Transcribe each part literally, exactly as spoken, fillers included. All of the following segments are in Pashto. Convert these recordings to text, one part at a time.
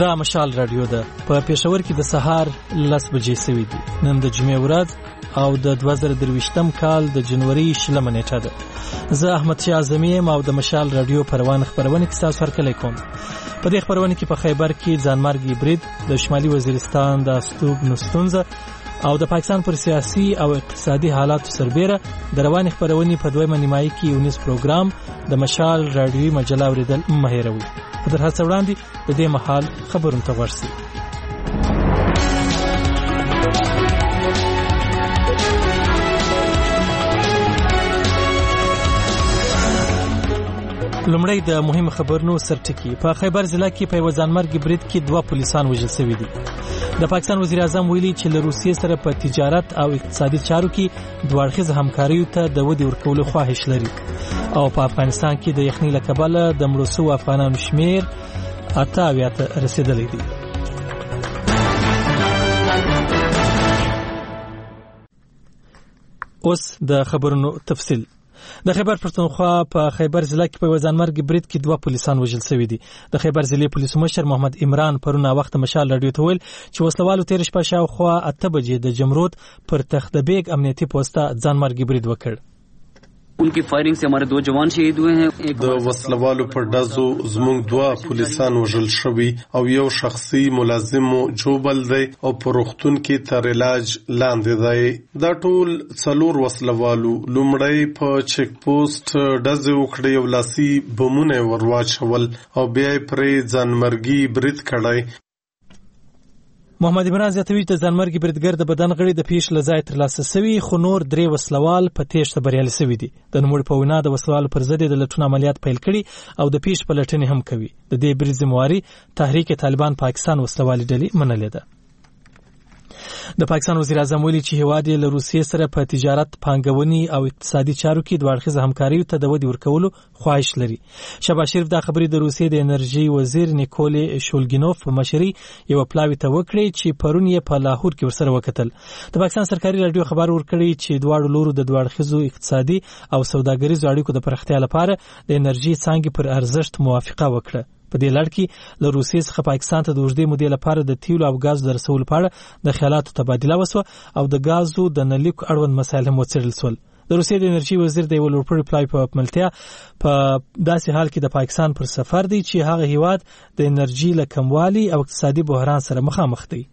دا مشال رادیو ده. په پېښور کې د سهار لس بجې سوي دي. نن د جمعې ورځ او د دوه زره درویشتم کال د جنوري شلمه نیټه ده. زه احمد شاه اعظمي یم او د مشال رادیو پروان خبرونه کې تاسو هرکلی کوم. په دې خبرونه کې په خیبر کې ځانمرګي برید، د شمالي وزیرستان د استوګنو ستونزه او د پاکستان پر سیاسي او اقتصادي حالاتو سربېره د روانې خبرونې په دویمه نیمایي کې یو نیز پروګرام د مشال رادیوي مجله اورېدل مه هېروئ. په تر هڅه وړاندې د دې مهال خبرونو ته ورسئ. لومړی د مهم خبرونو سرټکی. په خیبر ضلع کې په یو ځانمرګي برید کې دوه پولیسان وژل شوي دي. د پاکستان وزیر اعظم ویلي چې له روسیې سره په تجارت او اقتصادي چارو کې دوه اړخیزه همکاریو ته د ودې ورکولو خواهش لري. او په افغانستان کې د یخنۍ له کبله د مړو شوو افغانانو شمیر اته اویا ته رسېدلی دی. اوس د خبرونو تفصیل. د خیبر پښتونخوا په خیبر ضلع کې په ځانمرګي برید کې دوه پولیسان وژل شوي دي. د خیبر ضلع پولیسو مشر محمد عمران پرونه وخت مشال رادیو ته ویل چې وسلوالو تیر شپه شاوخوا اته بجې د جمرود پر تخت بیگ امنیتي پوسټه ځانمرګي برید وکړ. उनकी फायरिंग से हमारे दो जवान शहीद हुए हैं. د وسلوالو پر ډزو زموږ دوه پولیسان وژل شوي او یو شخصي ملازم جوبل دی او په روغتون کې تر علاج لاندې دی. دا ټول څلور وسلوالو لومړی په چیک پوسټ ډزې وکړې او لاسي بمونه ورواچول او بیا یې پرې ځانمرګي برید کړی. محمد عمران زیاتوي چې د ځانمرګي بریدګر د بدن غړي د پیښ له ځایه ترلاسه شوي، خو نور درې وسلوال په تېښته بریالي شوي دي. د نوموړي په وینا د وسلوالو پر ضد د لټون عملیات پیل کړي او د پیښ پلټنې هم کوي. د دې برید ذمهواري تحریک طالبان پاکستان وسلوالي ډلې منلې ده. د پاکستان وزیر اعظم ویلي چې هیواد یې له روسیې سره په تجارت، پانګونې او اقتصادي چارو کې دوه اړخیزه همکاریو ته د ودې ورکولو خواهش لري. شهباز شریف دا خبرې د روسیې د انرژي وزیر نیکولای شولګینوف په مشرۍ یو پلاوي ته وکړې چې پرون یې په لاهور کې ورسره وکتل. د پاکستان سرکاري رادیو خبر ورکړی چې دواړو لورو د دوه اړخیزو اقتصادي او سوداګریزو اړیکو د پراختیا لپاره د انرژي څانګې پر ارزښت موافقه وکړه. په دې لړ کې له روسیې څخه پاکستان ته د اوږدې مودې لپاره د تیلو او غازو د رسولو په اړه د خیالاتو تبادله وسوه او د غازو د نلیکو اړوند مسایل هم وڅېړل شول. د روسیې د انرژي وزیر د یو لوړپوړي پلای په ملتیا په داسې حال کې د پاکستان پر سفر دی چې هغه هیواد د انرژي له کموالي او اقتصادي بحران سره مخامخ دی.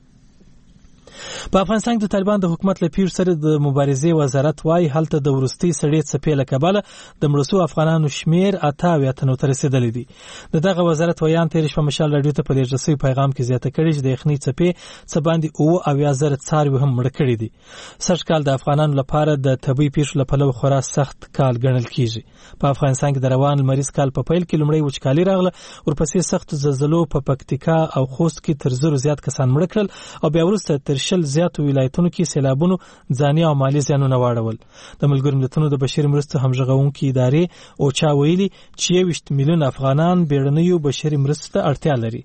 په افغانستان کې د طالبان د حکومت له پیښو سره د مبارزې وزارت وايي هلته د وروستۍ سړې څپې له کبله د مړو شوو افغانانو شمیر اته اویا تنو ته رسېدلی دی. د دغه وزارت ویان تېره شپه مشال رادیو ته په لېږل شوي پیغام کې زیاته کړې چې د یخنۍ څپې څه باندې اوه اویا زره څاروي هم مړه کړي دي. سږ کال د افغانانو لپاره د طبیعي پیښو له پلوه خورا سخت کال ګڼل کېږي. په افغانستان کې د روان لمریز کال په پیل کې لومړی وچکالي راغله، ورپسې سختو زلزلو په پکتیکا او خوست کې تر زرو زیات کسان مړه کړل او بیا وروسته تر شل زیاتو ولایتونو کې سیلابونو ځاني او مالي زیانونه واړول. د ملګرو ملتونو د بشري مرستو همغږونکې ادارې اوچا ویلي چې یوویشت میلیون افغانان بیړنیو بشري مرستو ته اړتیا لري.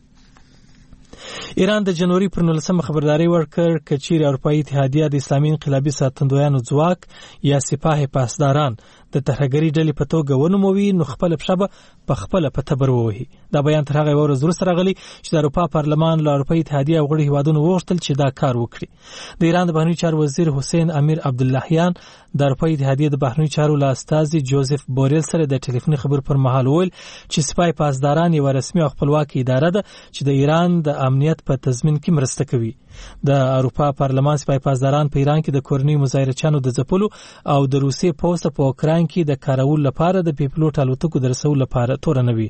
ایران د جنوري پر نولسمه خبرداری ورکړ که چیرې اروپایي اتحادیه د اسلامي انقلابي ساتندویانو ځواک یا سپاه پاسداران د ترهګرۍ ډلې په توګه ونوموي نو خپله پښه به په خپله په تبر ووهي. دا بیان تر هغه یوه ورځ وروسته راغلی چې د اروپا پارلمان له اروپایي اتحادیې او غړو هیوادونو وغوښتل چې دا کار وکړي. د ایران د بهرنیو چارو وزیر حسین امیر عبداللهیان د اروپایي اتحادیې د بهرنیو چارو له استازي جوزف بوریل سره د ټلیفوني خبرو پر مهال وویل چې سپاه پاسداران یوه رسمي او خپلواکه اداره ده چې د ایران د امنیت په تضمین کې مرسته کوي. د اروپا پارلمان سپاه پاسداران په ایران کې د کورنیو مظاهرچیانو د ځپلو او د روسیې پوځ په اوکراین کې د کارولو لپاره د پیپلوټ الوتکو د رسولو لپاره تورنوي.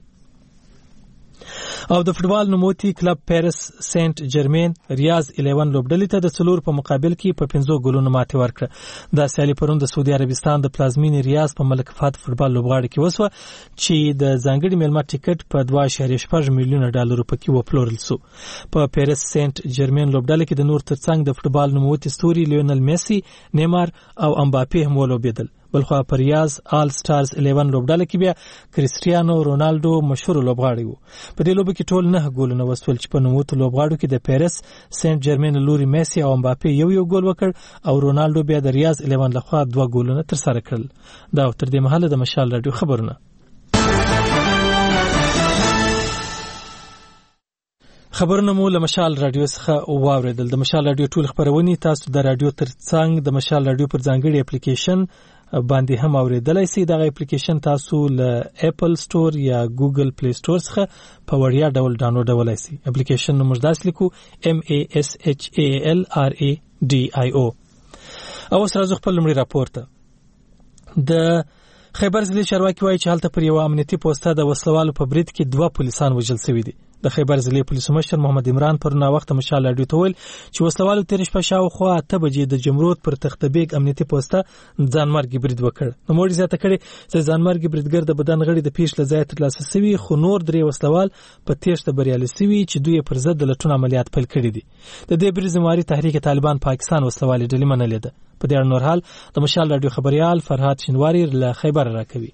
او د فوټبال نوموتی کلب پیرس سینټ جرمین ریاض الیون لوبډلې ته د څلور په مقابل کې په پنځو ګولونو ماتې ورکړه. دا سیالي پرون د سعودي عربستان د پلازمینې ریاض په ملک فهد فوټبال لوبغاړي کې وسوه چې د ځانګړي میلمه ټیکټ په دوه اعشاریه شپږ میلیونه ډالرو پکې وپلورل شو. په پیرس سینټ جرمین لوبډلې کې د نور ترڅنګ د فوټبال نوموتی ستوري لیونل میسی، نیمار او امباپې هم ولوبېدل. بلخوا پر ریاض آل سټارز الیون لوبډله کې بیا کریسټیانو رونالډو مشهور لوبغاړی وو. په دې لوبه کې ټول نه ګولونه وسول چې په نوموتو لوبغاړو کې د پیرس سینټ جرمین لوري میسی او امباپې یو یو ګول وکړ او رونالډو بیا د ریاض الیون لخوا دوه ګولونه ترسره کړل. دا تر دې مهاله د مشال رادیو خبرونه. خبرونه مو له مشال رادیو څخه واوریدل. د مشال رادیو ټول خبرونه تاسو د رادیو ترڅنګ د مشال رادیو پر ځانګړي اپلیکیشن باندې هم اوریدلای شئ. دغه اپلیکیشن تاسو له اپل سٹور یا ګوګل پلی سٹور څخه په وړیا ډول ډاونلوډولای شئ. اپلیکیشن نوم داس لیکو M A S H A L R A D I O. او سره زه خپل لمړي راپورته. د خیبر ضلع چارواکي وایي چې هلته پر یو امنیتي پوسټه د وسلوالو په برید کې دوه پولیسان وژل شوي دي. د خیبر ضلع پولیس مشر محمد عمران پر نا وخت مشال رادیو ته ویل چې وسلوالو تیر شپه شاوخوا اته بجې د جمرود پر تختبیګ امنیتي پوسټه ځانمرګي برید وکړ. نو موږ زیاته کړي چې ځانمرګي بریدګر د بدن غړي د پیښ لزای ترلاسه شوی، خو نور درې وسلوال په تېښته بریالي شوي چې دوی پر ضد د لټون عملیات پیل کړي دي. د دې برید ذمہواري تحریک طالبان پاکستان وسلوالي ډلې منلې ده. په دې نور حال د مشال رادیو خبريال فرهاد شینواری له خیبر راکوي.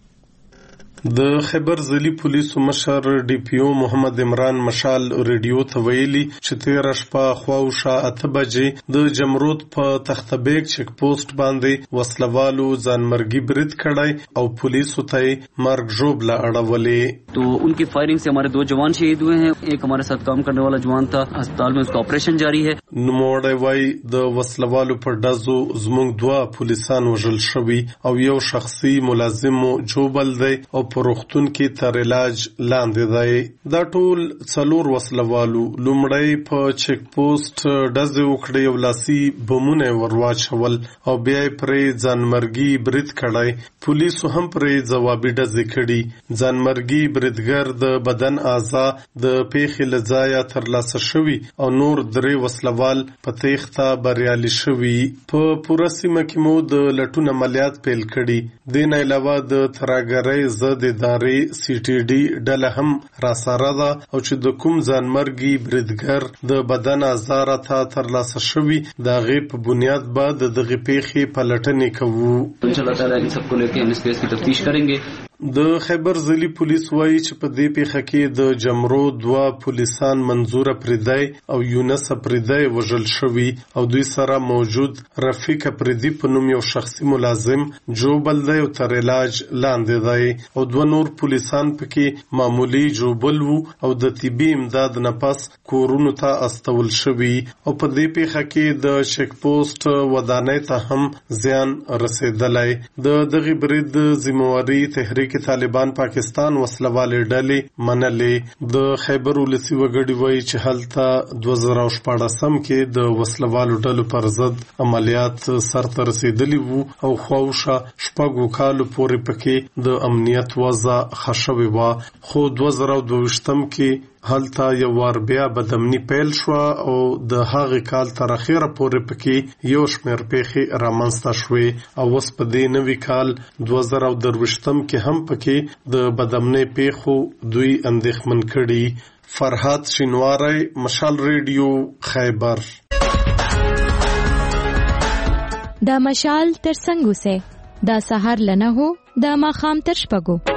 د خیبر ضلع پولیسو مشر ډي پی او محمد عمران مشال ریډیو ته ویلي چې تیر شپه خواوشا اته بجې د جمرود په تختبیګ چک پوسټ باندې وسلوالو ځانمرګي برید کړی او پولیسو ته مرګ ژوبله اړولې. तो उनकी फायरिंग से हमारे दो जवान शहीद हुए हैं. एक हमारे साथ काम करने वाला जवान था, अस्पताल में उसका ऑपरेशन जारी है. نوموړی وایي د وسلوالو په ډزو زموږ دوه پولیسان وژل شوي او یو شخصي ملازم جوبل دی او په روغتون کې تر علاج لاندې دی. دا ټول څلور وسلوالو لومړی په چک پوسټ ډزې وکړې او لاسي بمونه ورواچول او بیا یې پرې ځانمرګي برید کړی. پولیسو هم پرې ځوابي ډزې کړي. ځانمرګي بریدګر د بدن اعضا د پیښې له ځایه ترلاسه شوي او نور درې وسلوال په تېښته بریالي شوي. په پوره سیمه کې مو د لټون عملیات پیل کړي. دې نه علاوه د ترهګرۍ ضد ادارې سی ټي ډي ډله هم راسره ده او چې د کوم ځانمرګي بریدګر د بدن اعضا راته ترلاسه شوي د هغې په بنیاد به د دغې پیښې پلټنې کوو. انشاءالله تعالی ان سب کو لیکے ہم اس کیس کی تفتیش کریں گے. د خیبر ضلع پولیس وایي چې په دې پیښه کې د جمرو دوه پولیسان منظور پریدی او یونس پریدی وژل شوي او دوی سره موجود رفیق پریدی په نوم یو شخصي ملازم جوبل دی او تر علاج لاندې دی او دوه نور پولیسان پکې معمولی جوبل وو او د طبي امداد نه پس کورونو ته استول شوي او په دې پیښه کې د چک پوسټ ودانۍ ته هم زیان رسیدلی. د دغه برید ذمہواري تحریک کې طالبان پاکستان وسلوالې ډلې منلې. د خیبر ولسي وګړي وایي چې هلته دوه زره شپاړسم کې د وسلوالو ډلو پر ضد عملیات سرته رسېدلي وو او خواوشا شپږو کالو پورې پکې د امنیت وضع ښه شوې وه. خو دوه زره دوه ویشتم کې هلته یو وار بیا بدامني پیل شوه او د هغې کال تر اخره پورې پکې یو شمېر پیښې رامنځته شوې او اوس په دې نوي کال دوه زره درویشتم کې هم پکې د بدامنۍ پیښو دوی اندېښمن کړي. فرهاد شینواری، مشال ریډیو، خیبر. دا مشال تر څنګ اوسئ، دا سهار لنه هو، دا ماښام تر شپږو.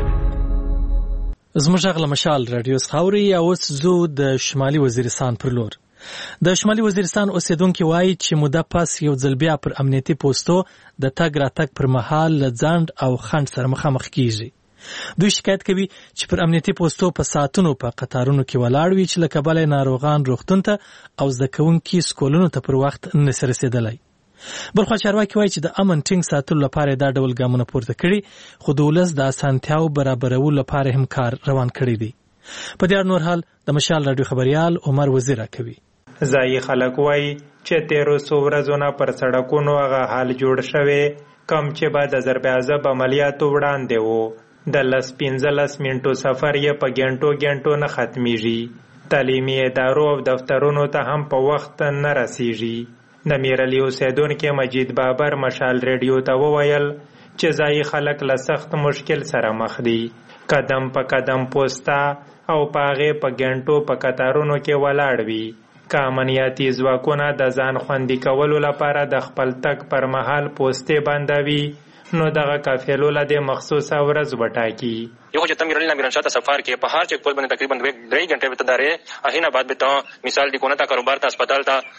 زموږ غږ مشال رادیو خاوري. اوس زو د شمالي وزیرستان پر لور. د شمالي وزیرستان اوسیدونکو وایي چې موده پس یو ځل بیا پر امنیتي پوسټو د تګ راتګ پر مهال له ځنډ او خنډ سره مخامخ کیږي. دوی شکایت کوي چې پر امنیتي پوسټو په ساعتونو په قطارونو کې ولاړ وي چې له کبله ناروغان روغتون ته او زده کوونکي سکولونو ته پر وخت نشي رسیدلی. بلخوا چارواکي وایي چې د امن ټینګ ساتلو لپاره دا ډول ګامونه پورته کړي، خو د ولس د اسانتیاو برابرولو لپاره هم کار روان کړی دی. په دې نور حال د مشال رادیو خبريال عمر وزیر راکوي. ځایي خلک وایي چې تیرو څو ورځو نه پر سړکونو هغه حال جوړ شوی کم چې به د ضرب عذاب عملیاتو وړاندې وو. د لس پنځلس منټو سفر یې په ګنټو ګنټو نه ختمیږي. تعلیمي ادارو او دفترونو ته هم په وخت نه رسیږي. د میرعلي اوسیدونکي مجید بابر مشال ریډیو ته وویل چې ځایي خلک له سخت مشکل سره مخ دي. قدم په قدم پوسټه او په هغې په ګنټو په قطارونو کې ولاړ وي. که امنیتي ځواکونه د ځان خوندي کولو لپاره د خپل تګ پر مهال پوسټې بندوي نو دغه قافلو له دې مخصوصه ورځ وټاکي. یو چې تم میرعلی نمیران شاه ته سفر کې په هر چک پوسټ باندې تقریبا درې غنټې به تدارې اهینا بعد به ته مثال دی کونه تا کاروبار ته هسپتال ته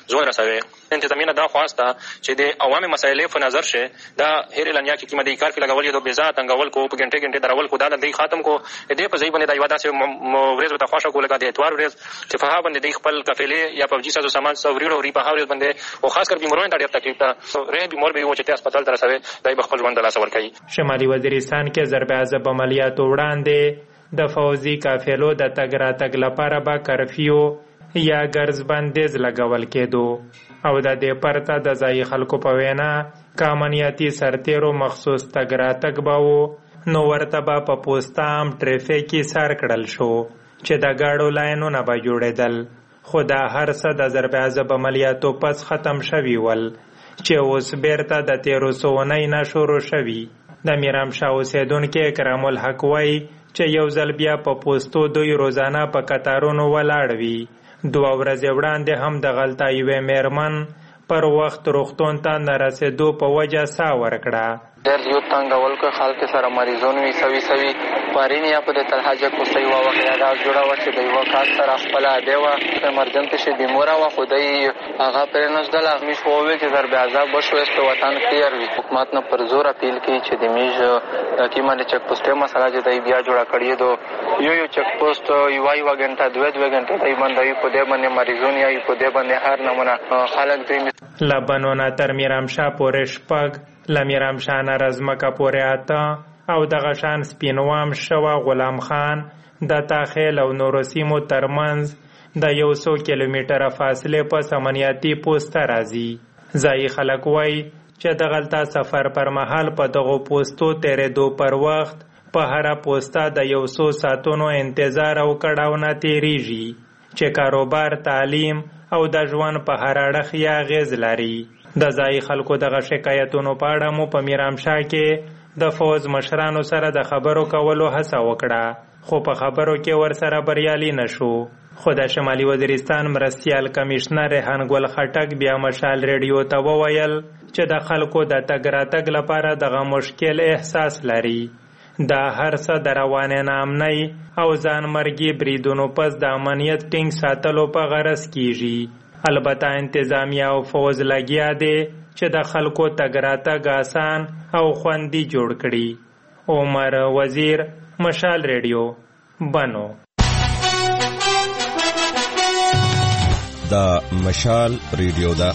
زور رسوي. انتظامیه دا خواسته چې د عوامي مسایلې په نظر شي دا هیر اعلانیا کې قیمتي کار کې لګول یو بې ذات انګول کو په ګنټه ګنټه درول کو دا د ختم کو دې په ځای باندې دا یو داسې ورځ ته خوښه کو لګا د اتوار ورځ چې په هغه باندې د خپل کفیلې یا په جیسه سو سامان سوریړو ری په هغه باندې او خاص کر بیمارونو ته ډېر تکلیف ده رې بیمار به و چې ته هسپتال ته رسوي دای په خپل ژوند لاس ور کوي. شمالي وزیرستان کې ضرب عذاب عملیات وړاندې د فوزي قافلو د تګ راتګ لپاره به کرفیو یا ګرځ بندیز لګول کېدو او د دې پرته د ځایي خلکو په وینا که امنیتي سرتیرو مخصوص تګ راتګ به و نو ورته به په پوسټام ټریفیک ایثار کړل شو چې د ګاډو لاینونه به جوړېدل خو دا هر څه د ضرب عذاب عملیاتو پس ختم شوي ول چې اوس بیرته د تیرو سوونۍ نه شروع شوي. د میرامشاه اوسېدونکي اکرام الحق وایي چې یو ځل بیا په پوستو دوی روزانه په کتارونو ولاړ وي. دوه ورځې وړاندې هم د غلطه یوې میرمن پر وخت روغتون ته نه رسېدو په وجه ساه ورکړه. ډېر یو تنګول که خلک سره مریضون وي سوي سوي پارین یا په د تلحاجه کوسۍ وه واقعه دا جوړه وه چې د یوه کس سره خپله ادې وه ایمرجنسي شي بیموره وه خو دی هغه پرېنښدله میش خو وویل چې ضرب عذاب وشو است وطن کلیر وي. حکومت نه پر زور اپیل کوي چې د میش کیمه د چک پوسټۍ مسله چې دی بیا جوړه کړې دو یو یو چک پوسټ یوه یوه ګنټه دوه دوه ګنټې دی باندې په دې باندې مریضون یا په دې باندې هر نمونه خلک دوی له بنو نه تر میرامشاه پورې شپږ له میرامشاه نه رزمکه پورې اته او دغه شان سپینوام شوه غلام خان د تاخیل او نورو سیمو ترمنځ د یو څو کیلومتره فاصلې پس امنیتي پوسته راځي. ځایي خلک وایي چې د غلطه سفر پر مهال په دغو پوستو تېرېدو پر وخت په هره پوسته د یو څو ساعتونو انتظار او کړاو نه تېرېږي چې کاروبار تعلیم او د ژوند په هر اړخ یې اغېز لري. د ځایي خلکو دغه شکایتونو په اړه مو په میرامشاه کې د فوز مشرانو سره د خبرو کولو هڅه وکړه خو په خبرو کې ورسره بریالي نشو. خو د شمالي وزیرستان مرستیال کمیشنر ریحان ګل خټک بیا مشال ریډیو ته وویل چې د خلکو د تګ راتګ لپاره دغه مشکل احساس لري. دا هر څه د روانې نامنۍ او ځان مرګي بریدونو پس د امنیت ټینګ ساتلو په غرض کیږي. البته انتظامیه او فوز لګیا دی چې د خلکو تګ راتګ آسان او خوندي جوړ کړي. عمر وزیر، مشال ریډیو، بنو. دا مشال ریډیو دا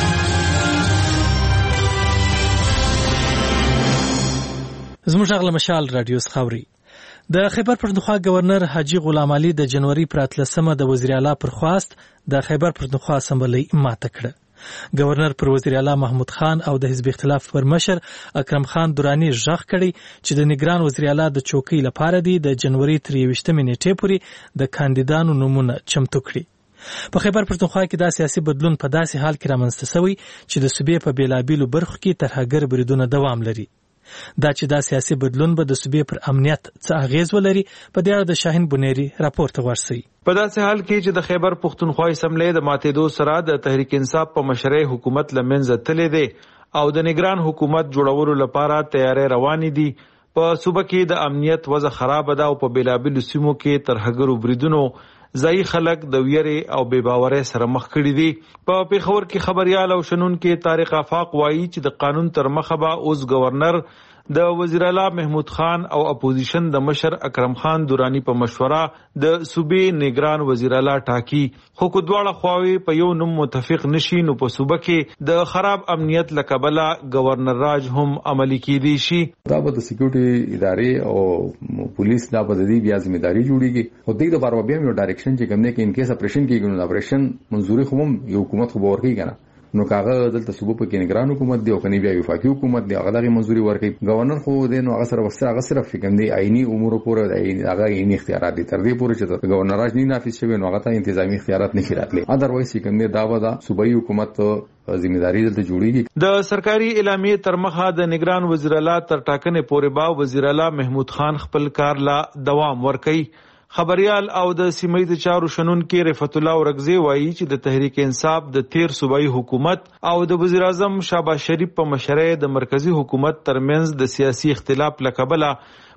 زموږ غل مشال رادیو خاوري. د خیبر پښتونخوا گورنر حاجی غلام علي د جنوري پر اتلسمه د وزیر اعلی پر خواست د خیبر پښتونخوا اسمبلی ماته کړه. گورنر پر وزیر اعلی محمود خان او د حزب اختلاف پر مشر اکرم خان دورانی ژغ کړي چې د نگران وزیر اعلی د چوکۍ لپاره دی د جنوري تر یوویشتمې نیټې پورې د کاندیدانو نومونه چمتو کړي. په خیبر پښتونخوا کې دا سیاسي بدلون په داسې حال کې رامنځته شوی چې د صوبې په بیلابیلو برخو کې ترهګر بریدونه دوام لري. دا چې دا سیاسي بدلون به د صوبې پر امنیت څه اغیز ولري په دې اړه د شاهین بنيري راپور ته ورسي. په داسې حال کې چې د خیبر پښتونخوا اسمبلی د ماتېدو سره د تحریک انصاف په مشرۍ حکومت لمنځه تللی دی او د نگران حکومت جوړولو لپاره تیارې روانې دي. په صوبه کې د امنیت وضع خراب ده او په بیلابیلو سیمو کې ترهګرو بریدونو ځایي خلک د ویرې او بې باورۍ سره مخ کړي دي. په پیښور کې خبريال او شنون کې طارق آفاق وایي چې د قانون تر مخه به اوس گورنر د وزیر اعلی محمود خان او اپوزیشن د مشر اکرم خان دورانی په مشوره د صوبې نگران وزیر اعلی ټاکی. خو کو دواړه خواوې په یو نوم متفق نشي نو په صوبه کې د خراب امنیت لکبله گورنر راج هم عملی کیدی شي. دا به د سکیورټي ادارې او پولیس دا به د دې بیا ځمېداري جوړیږي او دغه لپاره بیا یو ډایرکشن چې کوم نه کې ان کیس اپریشن کیږي نو اپریشن منځوري خو هم یو حکومت خو ورکړي کنه نو کاغه دلته صوبه په کې نگران حکومت دی او کني بیا وفاقي حکومت دی هغه دغه منځوري ورکړي. گورنر خو دې نو هغه سره وسره هغه صرف کوم دی عیني امور پورې دی هغه عیني اختیارات دي تر دې پورې چې گورنر راج نه نافذ شوی نو هغه ته انتظامی اختیارات نه کړاتلي. اذروایز کوم دی دا ودا صوبایي حکومت ذمہداري دلته جوړیږي. د سرکاري اعلامیه تر مخه د نگران وزیر اعلی تر ټاکنې پورې با وزیر اعلی محمود خان خپل کار لا دوام ورکړي. خبريال او د سیمې چارو شنون کې رفعت الله ورغزي وایي چې د تحریک انصاف د تیر صوبایي حکومت او د وزیر اعظم شهباز شریف په مشرۍ د مرکزی حکومت ترمنځ د سیاسي اختلاف لکبله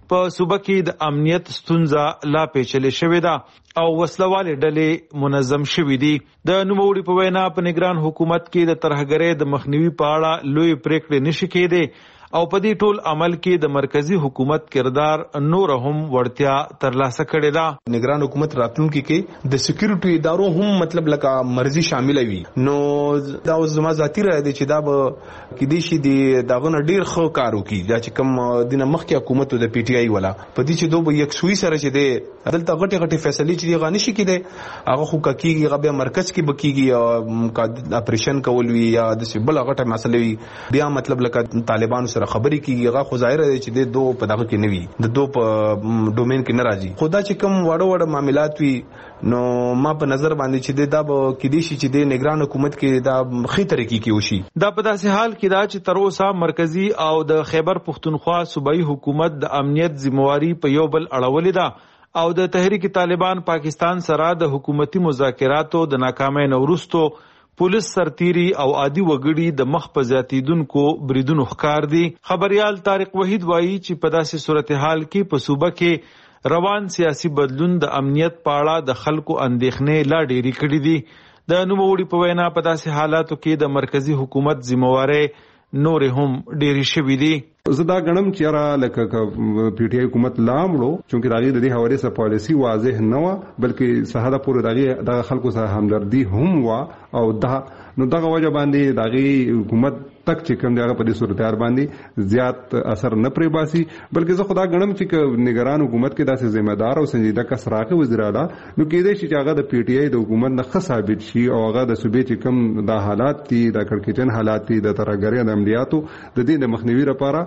په صوبه کې د امنیت ستونزه لا پیچلې شوې ده او وسلوالې ډلې منظم شوې دي. د نوموړي په وینا په نگران حکومت کې د ترهګرۍ د مخنیوي په اړه لوی پریکړې نشي کېدې او په دې ټول عمل کې د مرکزی حکومت کردار نور هم وړتیا ترلاسه کړې ده. نگران حکومت راتلونکي کې د سکیورټي ادارو هم مطلب لکه مرزي شامل وي نو دا زما ذاتی رائے دی چې دا به کې دي شي د داغه ډیر ښه کار وکړي دا چې کوم د مخکې حکومت د پی ټی آی ولا په دې چې دوه یک سوي سره چې دی دلته غټي غټي فیصله چې غانې شي کېده هغه خو کېږي هغه به مرکز کې بکیږي اپریشن کول وی یا د بل غټه مسله وي بیا مطلب لکه طالبان سره خبرې کیږي هغه خو ظاهر دی چې د دوه په دغه کې نه وي د دوه په ډومین کې نه راځي. خدا چې کوم وړو وړو معاملات وي نو ما په نظر باندې چې دا به کې دي شي چې د نگران حکومت کې دا خې طریقې کې وشي. دا په داسې حال کې دا چې تر اوسه مرکزی او د خیبر پختونخوا صوبایي حکومت د امنیت ذمہواری په یو بل اړولې ده او د تحریک طالبان پاکستان سره د حکومتي مذاکراتو د ناکامۍ نه وروسته پولیس سرتیری او عادي وګړي د مخ په زیاتیدونکو بریدونو ښکار دي. خبريال طارق وحید وایي چې په داسې صورتحال کې په صوبه کې روان سیاسي بدلون د امنیت په اړه د خلکو اندېښنې لا ډېرې کړې دي. د نوموړي په وینا په داسې حالاتو کې د مرکزی حکومت ذمہواری نور هم ډېرې شوې دي. زه دا غنم چې را لکه پی ټی آی حکومت لامړو چونکه داغي د دې حواله سره پالیسی واضح نه و بلکې سهاده پورې داغي د خلکو سره همدردی هم و او دا نو دغه وجه باندې داغي حکومت تک چې کوم دغه په دې صورتحال باندې زیات اثر نه پرې باسي بلکې زه خدا غنم چې نگران حکومت کې داسې ذمہ دار او سنجیده کس راغی وزیر اعلی نو کېدای شي چې هغه د پی ټی آی د حکومت نه ښه ثابت شي او هغه د صوبې چې کوم د حالات دي د کړکېچن حالات دي د ترهګرۍ د عملیاتو د دې د مخنیوي لپاره